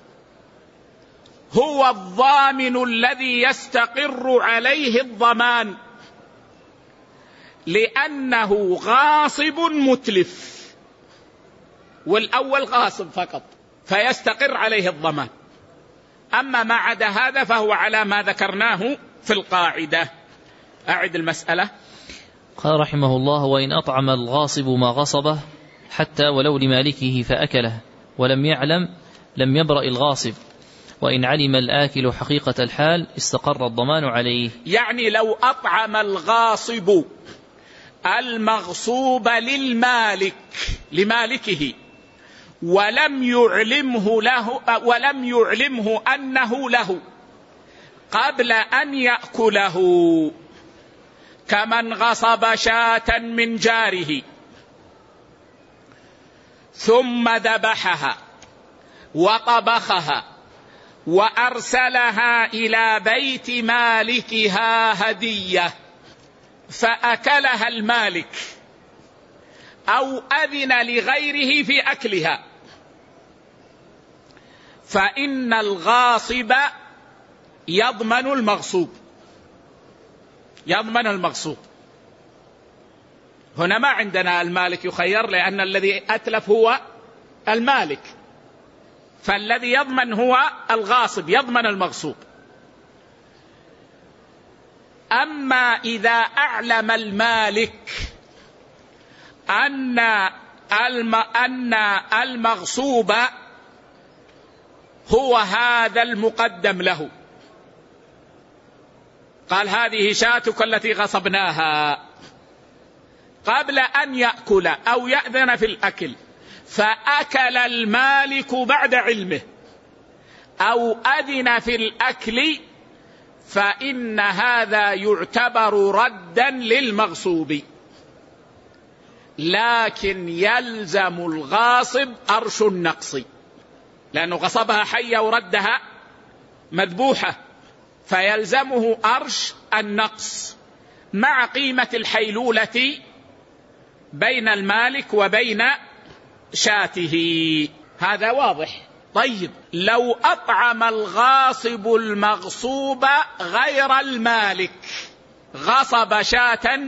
هو الضامن الذي يستقر عليه الضمان، لأنه غاصب متلف، والأول غاصب فقط فيستقر عليه الضمان. أما ما عدا هذا فهو على ما ذكرناه في القاعدة. أعد المسألة. قال رحمه الله: وإن أطعم الغاصب ما غصبه حتى ولو لمالكه فأكله ولم يعلم لم يبرأ الغاصب، وإن علم الآكل حقيقة الحال استقر الضمان عليه. يعني لو أطعم الغاصب المغصوب لمالكه ولم يعلمه أنه له قبل أن يأكله، كمن غصب شاة من جاره ثم ذبحها وطبخها وأرسلها إلى بيت مالكها هدية فأكلها المالك أو أذن لغيره في أكلها، فإن الغاصب يضمن المغصوب. هنا ما عندنا المالك يخير، لأن الذي أتلف هو المالك، فالذي يضمن هو الغاصب، يضمن المغصوب. أما إذا أعلم المالك أن المغصوب هو هذا المقدم له، قال: هذه شاتك التي غصبناها، قبل أن يأكل أو يأذن في الأكل، فأكل المالك بعد علمه أو أذن في الأكل، فإن هذا يعتبر ردا للمغصوب، لكن يلزم الغاصب أرش النقص، لأنه غصبها حية وردها مذبوحة، فيلزمه أرش النقص مع قيمة الحيلولة بين المالك وبين شاته. هذا واضح. طيب، لو أطعم الغاصب المغصوب غير المالك، غصب شاة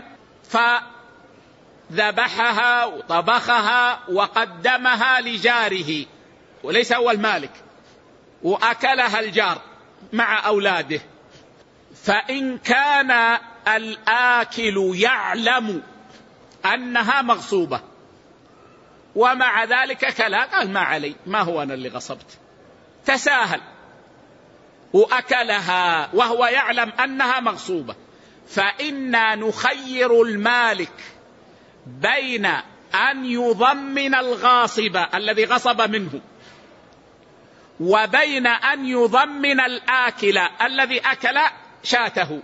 فذبحها وطبخها وقدمها لجاره وليس هو المالك، وأكلها الجار مع أولاده، فإن كان الآكل يعلم أنها مغصوبة ومع ذلك كلا، قال: ما علي، ما هو أنا اللي غصبت، تساهل وأكلها وهو يعلم أنها مغصوبة، فإنا نخير المالك بين أن يضمن الغاصب الذي غصب منه وبين أن يضمن الآكل الذي أكل شاته.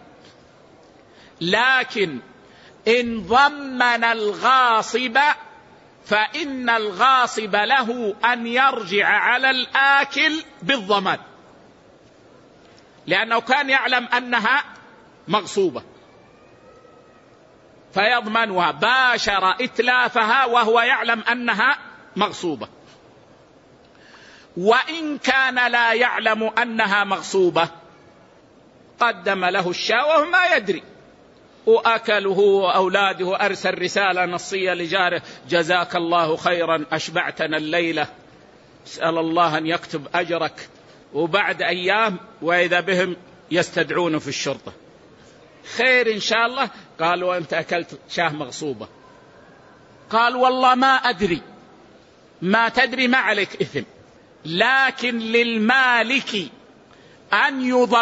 لكن إن ضمن الغاصب فإن الغاصب له أن يرجع على الآكل بالضمان، لأنه كان يعلم أنها مغصوبة فيضمنها، باشر إتلافها وهو يعلم أنها مغصوبة. وإن كان لا يعلم أنها مغصوبة قدم له الشاة وهو ما يدري، وأكله وأولاده، أرسل رسالة نصية لجاره: جزاك الله خيرا أشبعتنا الليلة، اسأل الله أن يكتب أجرك. وبعد أيام وإذا بهم يستدعون في الشرطة: خير إن شاء الله. قالوا: أنت أكلت شاه مغصوبة. قال: والله ما أدري. ما تدري ما عليك إثم، لكن للمالك أن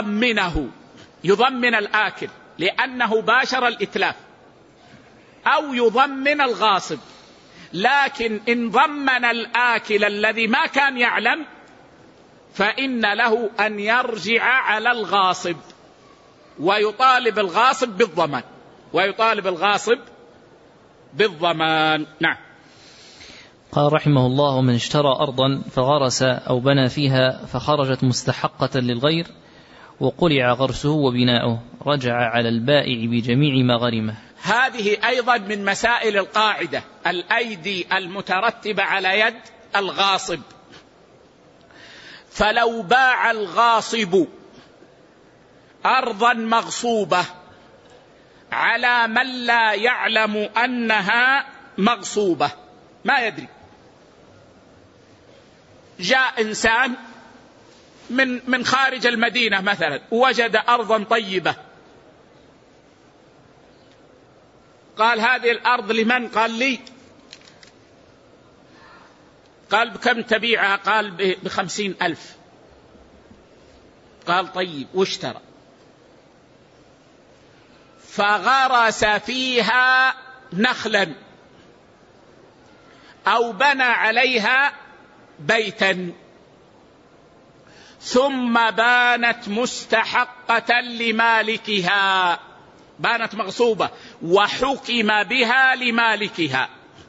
يضمن الآكل لأنه باشر الإتلاف، أو يضمن الغاصب. لكن إن ضمن الآكل الذي ما كان يعلم فإن له أن يرجع على الغاصب ويطالب الغاصب بالضمان. نعم. قال رحمه الله: من اشترى أرضا فغرس أو بنى فيها فخرجت مستحقة للغير وقلع غرسه وبناؤه رجع على البائع بجميع ما غرمه. هذه أيضا من مسائل القاعدة، الأيدي المترتبة على يد الغاصب. فلو باع الغاصب أرضا مغصوبة على من لا يعلم أنها مغصوبة، ما يدري، جاء إنسان من خارج المدينة مثلا وجد أرضا طيبة، قال هذه الأرض لمن؟ قال لي. قال بكم تبيعها؟ قال ب50,000. قال طيب، واشترى، فغرس فيها نخلا أو بنى عليها بيتا، ثم بانت مستحقة لمالكها، بانت مغصوبة وحكم بها لمالكها،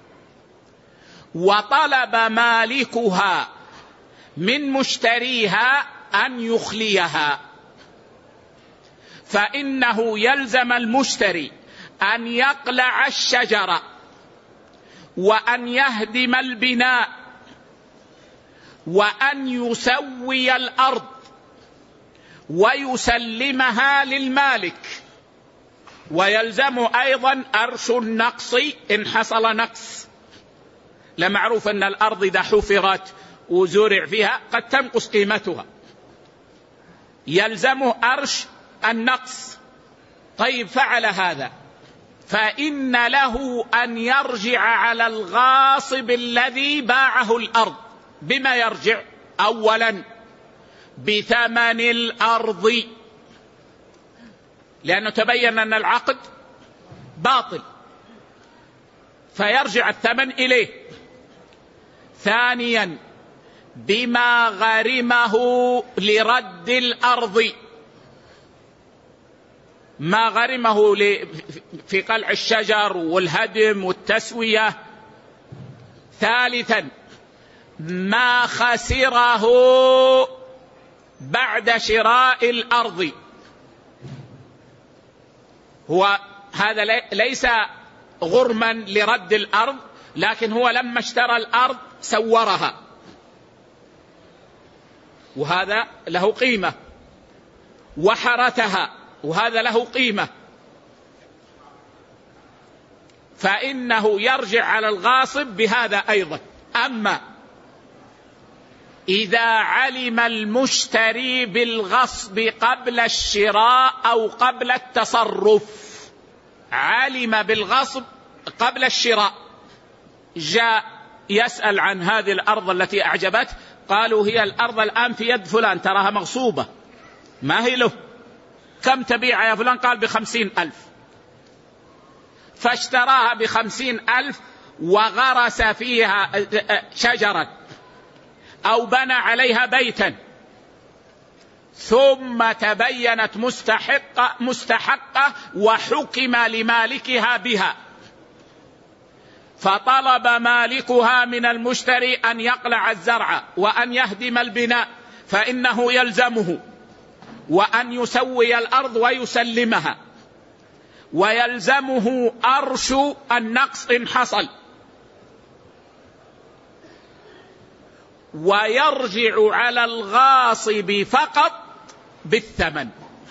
وطلب مالكها من مشتريها أن يخليها، فإنه يلزم المشتري أن يقلع الشجرة وأن يهدم البناء وأن يسوي الأرض ويسلمها للمالك، ويلزم أيضا أرش النقص إن حصل نقص. لمعروف أن الأرض إذا حفرت وزرع فيها قد تنقص قيمتها، يلزمه أرش النقص. طيب، فعل هذا، فإن له أن يرجع على الغاصب الذي باعه الأرض. بما يرجع؟ أولا بثمن الأرض، لأنه تبين أن العقد باطل فيرجع الثمن إليه. ثانيا بما غرمه لرد الأرض، ما غرمه في قلع الشجر والهدم والتسوية. ثالثا ما خسره بعد شراء الأرض، هو هذا ليس غرما لرد الأرض، لكن هو لما اشترى الأرض سورها، وهذا له قيمة، وحرتها، وهذا له قيمة، فإنه يرجع على الغاصب بهذا أيضا. أما إذا علم المشتري بالغصب قبل الشراء أو قبل التصرف، علم بالغصب قبل الشراء، جاء يسأل عن هذه الأرض التي أعجبته، قالوا هي الأرض الآن في يد فلان، تراها مغصوبة ما هي له، كم تبيع يا فلان؟ قال ب50,000. فاشتراها ب50,000 وغرس فيها شجرة أو بنى عليها بيتا، ثم تبينت مستحقة وحكم لمالكها بها، فطلب مالكها من المشتري أن يقلع الزرع وأن يهدم البناء، فإنه يلزمه، وأن يسوي الأرض ويسلمها، ويلزمه أرش النقص إن حصل، ويرجع على الغاصب فقط بالثمن،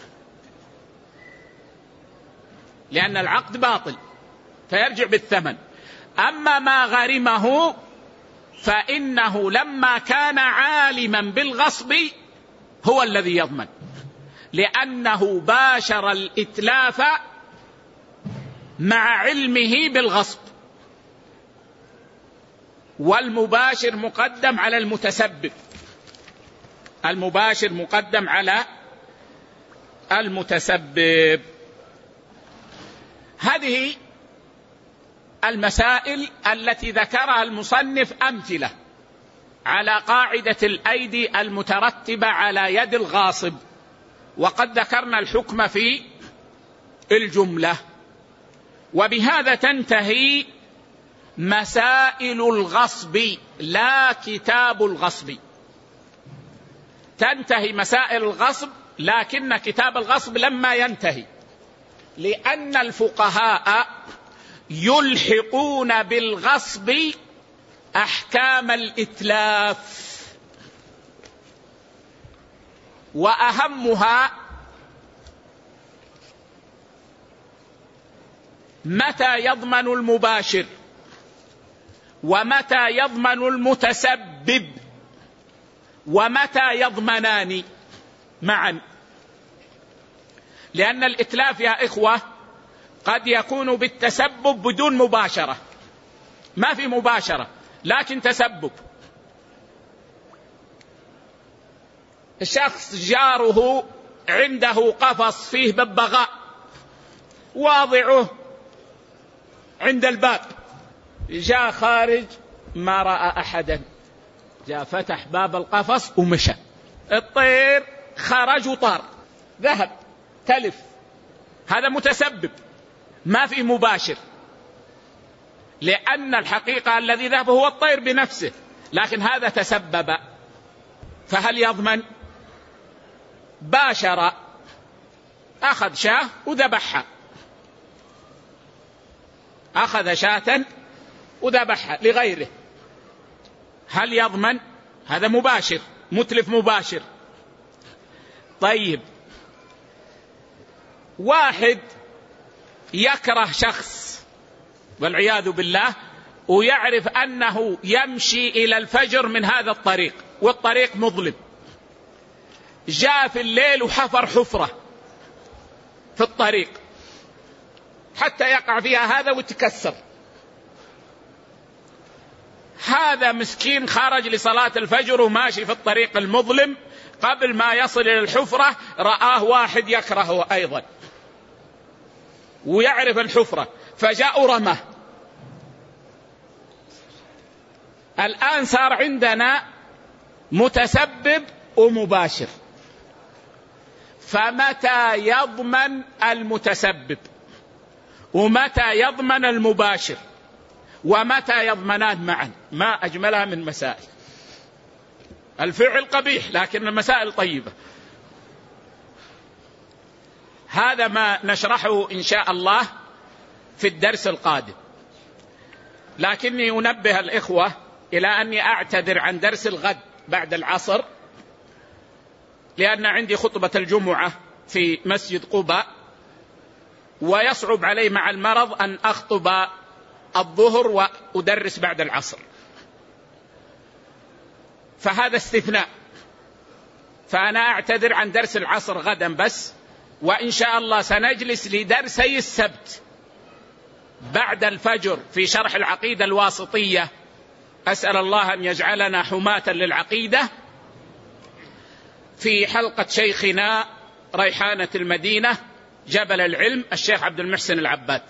لأن العقد باطل فيرجع بالثمن. أما ما غرمه فإنه لما كان عالما بالغصب هو الذي يضمن، لأنه باشر الإتلاف مع علمه بالغصب، والمباشر مقدم على المتسبب، المباشر مقدم على المتسبب. هذه المسائل التي ذكرها المصنف أمثلة على قاعدة الأيدي المترتبة على يد الغاصب، وقد ذكرنا الحكم في الجملة. وبهذا تنتهي مسائل الغصب، لا كتاب الغصب. تنتهي مسائل الغصب، لكن كتاب الغصب لما ينتهي لأن الفقهاء يلحقون بالغصب أحكام الإتلاف، وأهمها متى يضمن المباشر ومتى يضمن المتسبب ومتى يضمنان معا. لأن الإتلاف يا إخوة قد يكون بالتسبب بدون مباشرة، ما في مباشرة لكن تسبب. الشخص جاره عنده قفص فيه ببغاء واضعه عند الباب، جاء خارج ما رأى أحدا، جاء فتح باب القفص ومشى، الطير خرج وطار ذهب تلف، هذا متسبب ما في مباشر، لأن الحقيقة الذي ذهب هو الطير بنفسه، لكن هذا تسبب. فهل يضمن؟ باشر، أخذ شاة وذبحها، أخذ شاة وذبحها لغيره، هل يضمن؟ هذا مباشر، متلف مباشر. طيب، واحد يكره شخص والعياذ بالله ويعرف أنه يمشي إلى الفجر من هذا الطريق والطريق مظلم، جاء في الليل وحفر حفرة في الطريق حتى يقع فيها هذا وتكسر، هذا مسكين خرج لصلاة الفجر وماشي في الطريق المظلم، قبل ما يصل إلى الحفرة رآه واحد يكرهه أيضا ويعرف الحفرة، فجاء رماه. الآن صار عندنا متسبب ومباشر، فمتى يضمن المتسبب ومتى يضمن المباشر ومتى يضمنان معا؟ ما أجملها من مسائل. الفعل قبيح لكن المسائل طيبة. هذا ما نشرحه إن شاء الله في الدرس القادم، لكني أنبه الإخوة إلى أني أعتذر عن درس الغد بعد العصر، لأن عندي خطبة الجمعة في مسجد قباء، ويصعب علي مع المرض أن أخطب الظهر وأدرس بعد العصر، فهذا استثناء، فأنا أعتذر عن درس العصر غدا بس، وإن شاء الله سنجلس لدرسي السبت بعد الفجر في شرح العقيدة الواسطية. أسأل الله أن يجعلنا حماة للعقيدة في حلقة شيخنا ريحانة المدينة جبل العلم الشيخ عبد المحسن العباد.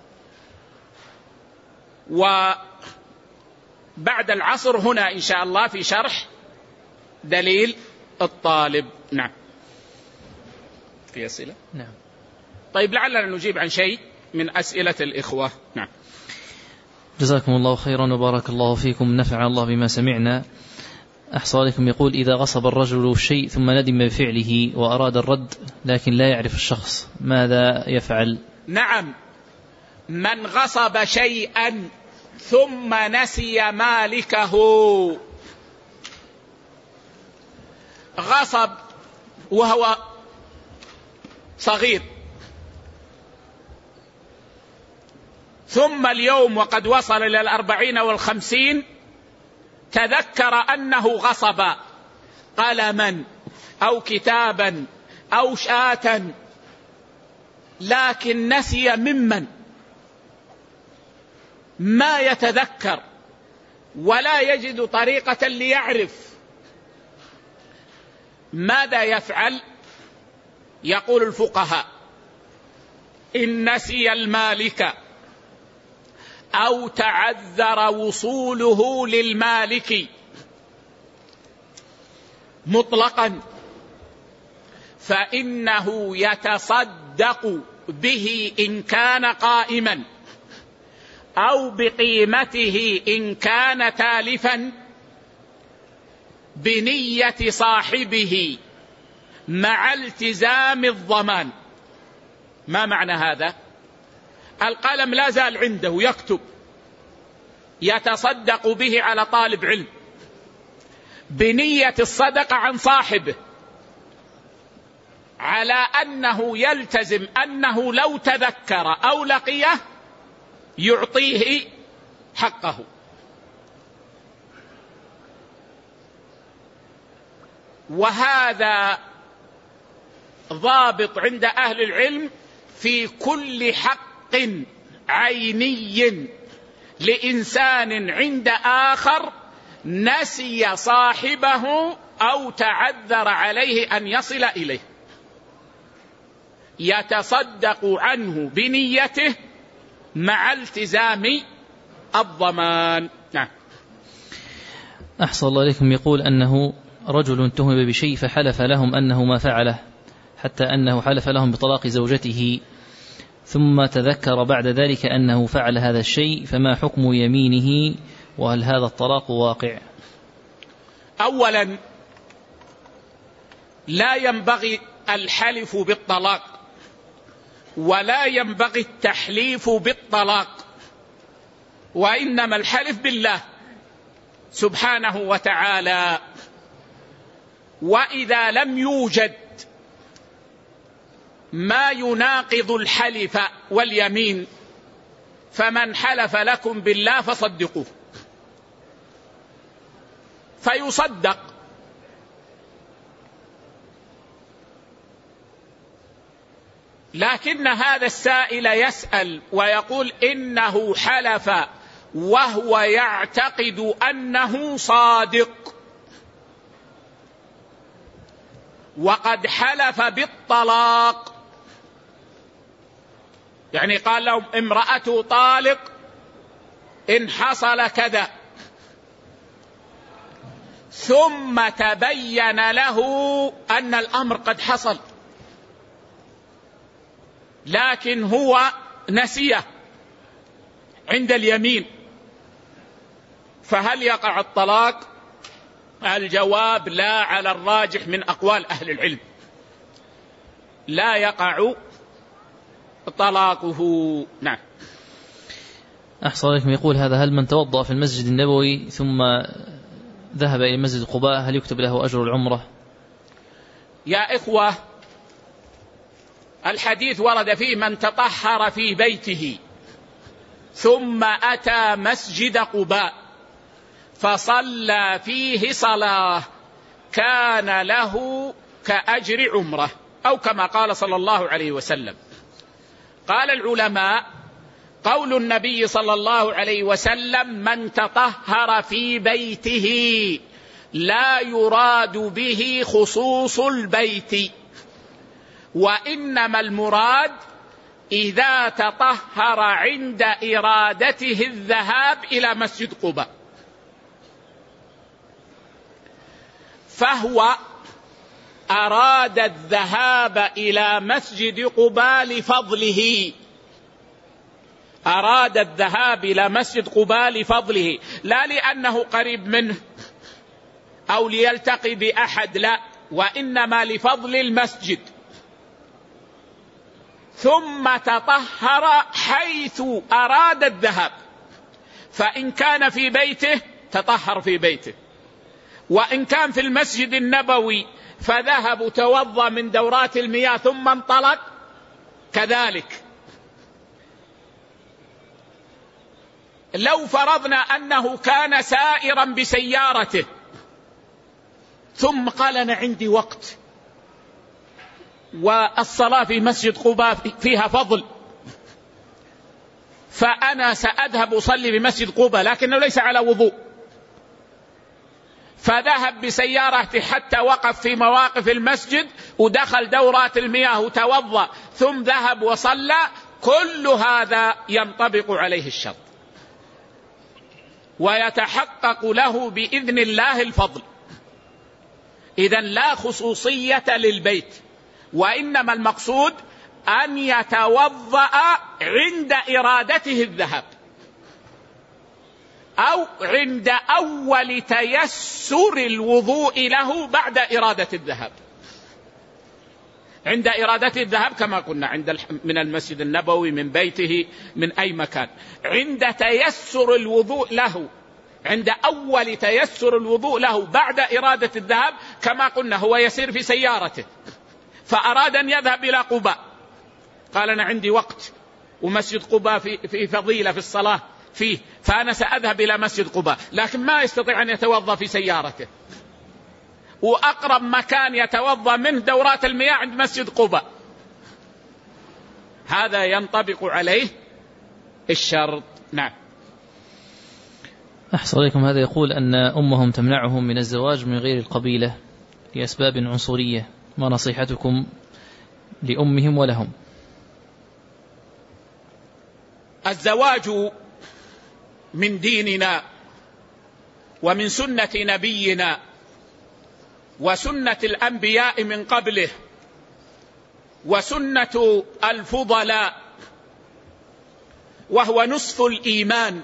وبعد العصر هنا إن شاء الله في شرح دليل الطالب. نعم، في أسئلة؟ نعم. طيب، لعلنا نجيب عن شيء من أسئلة الإخوة. نعم. جزاكم الله خيرا وبارك الله فيكم، نفع الله بما سمعنا. أحصى عليكم يقول: إذا غصب الرجل شيء ثم ندم بفعله وأراد الرد لكن لا يعرف الشخص، ماذا يفعل؟ نعم، من غصب شيئا ثم نسي مالكه، غصب وهو صغير، ثم اليوم وقد وصل إلى 40 و50 تذكر أنه غصب قلما أو كتابا أو شاة، لكن نسي ممن، ما يتذكر ولا يجد طريقة ليعرف، ماذا يفعل؟ يقول الفقهاء: إن نسي المالك أو تعذر وصوله للمالك مطلقا فإنه يتصدق به إن كان قائما أو بقيمته إن كان تالفا بنية صاحبه مع التزام الضمان، ما معنى هذا؟ القلم لا زال عنده يكتب، يتصدق به على طالب علم بنية الصدقة عن صاحبه، على أنه يلتزم أنه لو تذكر أو لقيه يعطيه حقه. وهذا ضابط عند أهل العلم في كل حق عيني لإنسان عند آخر نسي صاحبه أو تعذر عليه أن يصل إليه، يتصدق عنه بنيته مع التزام الضمان. نعم. أحسن الله إليكم. يقول أنه رجل اتهم بشيء فحلف لهم أنه ما فعله، حتى أنه حلف لهم بطلاق زوجته، ثم تذكر بعد ذلك أنه فعل هذا الشيء، فما حكم يمينه؟ وهل هذا الطلاق واقع؟ أولا، لا ينبغي الحلف بالطلاق، ولا ينبغي التحليف بالطلاق، وإنما الحلف بالله سبحانه وتعالى. وإذا لم يوجد ما يناقض الحلف واليمين فمن حلف لكم بالله فصدقوه، فيصدق. لكن هذا السائل يسأل ويقول إنه حلف وهو يعتقد أنه صادق، وقد حلف بالطلاق، يعني قال لهم امرأته طالق إن حصل كذا، ثم تبين له أن الأمر قد حصل لكن هو نسيه عند اليمين، فهل يقع الطلاق؟ الجواب لا، على الراجح من أقوال أهل العلم لا يقع طلاقه. نعم. أحسن عليكم. يقول هذا: هل من توضأ في المسجد النبوي ثم ذهب إلى مسجد قباء هل يكتب له أجر العمرة؟ يا إخوة، الحديث ورد فيه من تطهر في بيته ثم أتى مسجد قباء فصلى فيه صلاة كان له كأجر عمره، أو كما قال صلى الله عليه وسلم. قال العلماء: قول النبي صلى الله عليه وسلم من تطهر في بيته لا يراد به خصوص البيت، وإنما المراد إذا تطهر عند إرادته الذهاب إلى مسجد قباء، فهو أراد الذهاب إلى مسجد قباء لفضله، أراد الذهاب إلى مسجد قباء لفضله، لا لأنه قريب منه أو ليلتقي بأحد، لا، وإنما لفضل المسجد. ثم تطهر حيث أراد الذهاب، فإن كان في بيته تطهر في بيته، وإن كان في المسجد النبوي فذهب توضأ من دورات المياه ثم انطلق كذلك. لو فرضنا أنه كان سائرا بسيارته ثم قال أنا عندي وقت والصلاة في مسجد قباء فيها فضل، فأنا سأذهب أصلي بمسجد قباء لكنه ليس على وضوء، فذهب بسيارته حتى وقف في مواقف المسجد ودخل دورات المياه وتوضأ ثم ذهب وصلى، كل هذا ينطبق عليه الشرط ويتحقق له بإذن الله الفضل. إذن لا خصوصية للبيت، وإنما المقصود أن يتوضأ عند إرادته الذهاب أو عند أول تيسر الوضوء له بعد إرادة الذهاب. عند إرادة الذهاب كما قلنا من المسجد النبوي، من بيته، من أي مكان. عند تيسر الوضوء له، عند أول تيسر الوضوء له بعد إرادة الذهاب، كما قلنا هو يسير في سيارته فأراد أن يذهب إلى قباء، قال أنا عندي وقت ومسجد قباء في فضيلة في الصلاة فيه، فأنا سأذهب إلى مسجد قباء، لكن ما يستطيع أن يتوضأ في سيارته، وأقرب مكان يتوضأ منه دورات المياه عند مسجد قباء، هذا ينطبق عليه الشرط. نعم. أحسن عليكم. هذا يقول أن أمهم تمنعهم من الزواج من غير القبيلة لأسباب عنصرية، ما نصيحتكم لأمهم ولهم؟ الزواج من ديننا ومن سنة نبينا وسنة الأنبياء من قبله وسنة الفضلاء، وهو نصف الإيمان،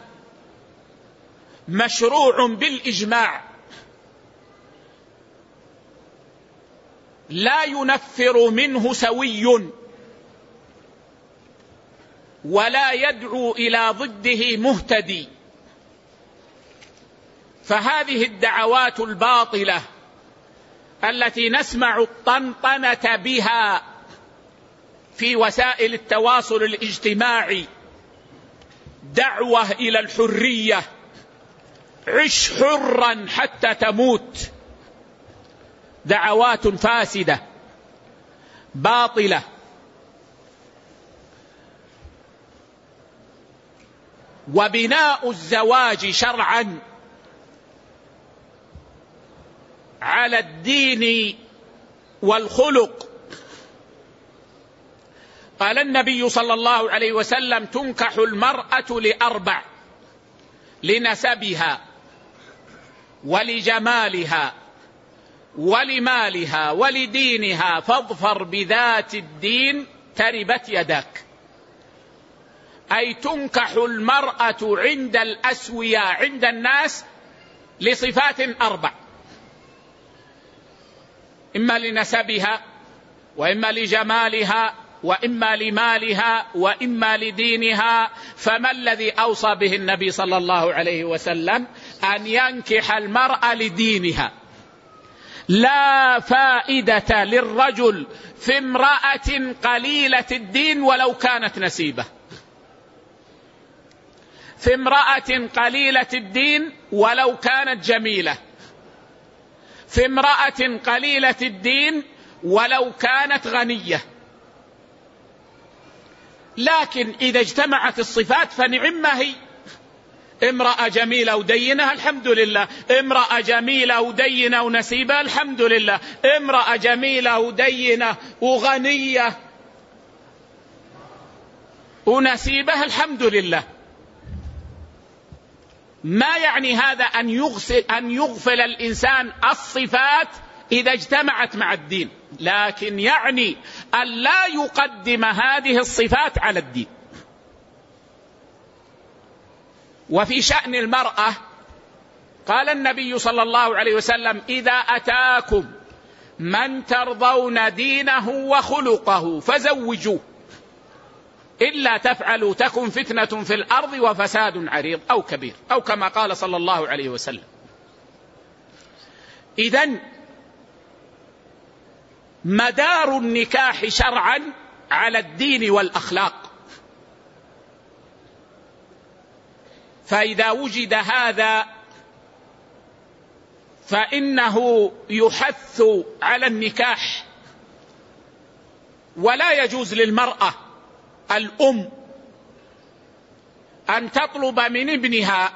مشروع بالإجماع، لا ينفر منه سوي ولا يدعو إلى ضده مهتدي. فهذه الدعوات الباطلة التي نسمع الطنطنة بها في وسائل التواصل الاجتماعي، دعوة إلى الحرية، عش حرا حتى تموت، دعوات فاسدة باطلة. وبناء الزواج شرعا على الدين والخلق، قال النبي صلى الله عليه وسلم: تنكح المرأة لأربع: لنسبها ولجمالها ولمالها ولدينها، فاظفر بذات الدين تربت يداك. أي تنكح المرأة عند الأسوياء عند الناس لصفات أربع: إما لنسبها، وإما لجمالها، وإما لمالها، وإما لدينها. فما الذي أوصى به النبي صلى الله عليه وسلم؟ أن ينكح المرأة لدينها. لا فائدة للرجل في امرأة قليلة الدين ولو كانت نسيبة، في امرأة قليلة الدين ولو كانت جميلة، في امرأة قليلة الدين ولو كانت غنية. لكن إذا اجتمعت الصفات فنعم هي: امرأة جميلة ودينة الحمد لله، امرأة جميلة ودينة ونسيبة الحمد لله، امرأة جميلة ودينة وغنية ونسيبة الحمد لله. ما يعني هذا أن يغفل الإنسان الصفات إذا اجتمعت مع الدين، لكن يعني أن لا يقدم هذه الصفات على الدين. وفي شأن المرأة قال النبي صلى الله عليه وسلم: إذا أتاكم من ترضون دينه وخلقه فزوجوه، إلا تفعلوا تكن فتنة في الأرض وفساد عريض أو كبير، أو كما قال صلى الله عليه وسلم. إذن مدار النكاح شرعا على الدين والأخلاق، فإذا وجد هذا فإنه يحث على النكاح. ولا يجوز للمرأة الأم أن تطلب من ابنها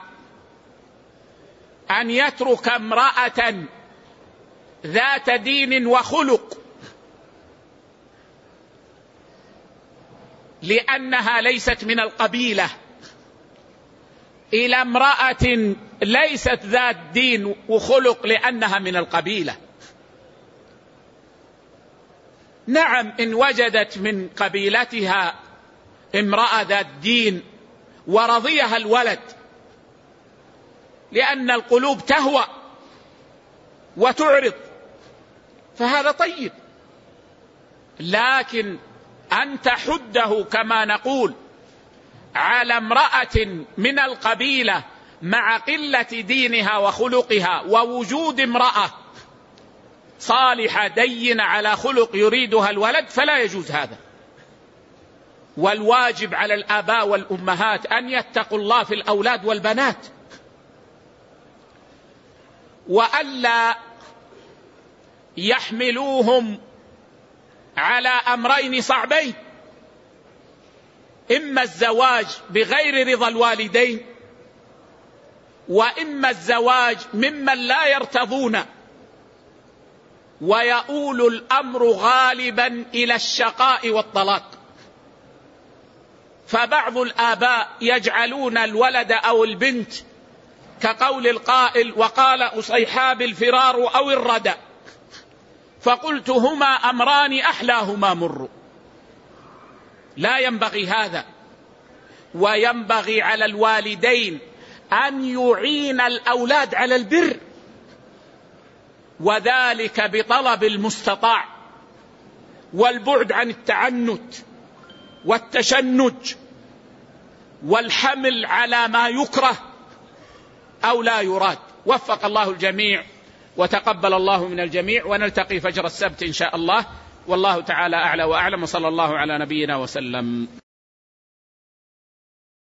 أن يترك امرأة ذات دين وخلق لأنها ليست من القبيلة إلى امرأة ليست ذات دين وخلق لأنها من القبيلة. نعم، إن وجدت من قبيلتها امرأة ذات دين ورضيها الولد، لأن القلوب تهوى وتعرض، فهذا طيب. لكن أن تحده كما نقول على امرأة من القبيلة مع قلة دينها وخلقها ووجود امرأة صالحة دينة على خلق يريدها الولد، فلا يجوز هذا. والواجب على الآباء والأمهات أن يتقوا الله في الأولاد والبنات، وألا يحملوهم على أمرين صعبين: إما الزواج بغير رضا الوالدين، وإما الزواج ممن لا يرتضون، ويؤول الأمر غالبا إلى الشقاء والطلاق. فبعض الآباء يجعلون الولد أو البنت كقول القائل: وقال أصيحاب الفرار أو الردى، فقلت هما أمران أحلاهما مر. لا ينبغي هذا، وينبغي على الوالدين أن يعين الأولاد على البر، وذلك بطلب المستطاع والبعد عن التعنت والتشنج والحمل على ما يكره أو لا يراد. وفق الله الجميع وتقبل الله من الجميع، ونلتقي فجر السبت إن شاء الله، والله تعالى أعلى وأعلم، وصلى الله على نبينا وسلم.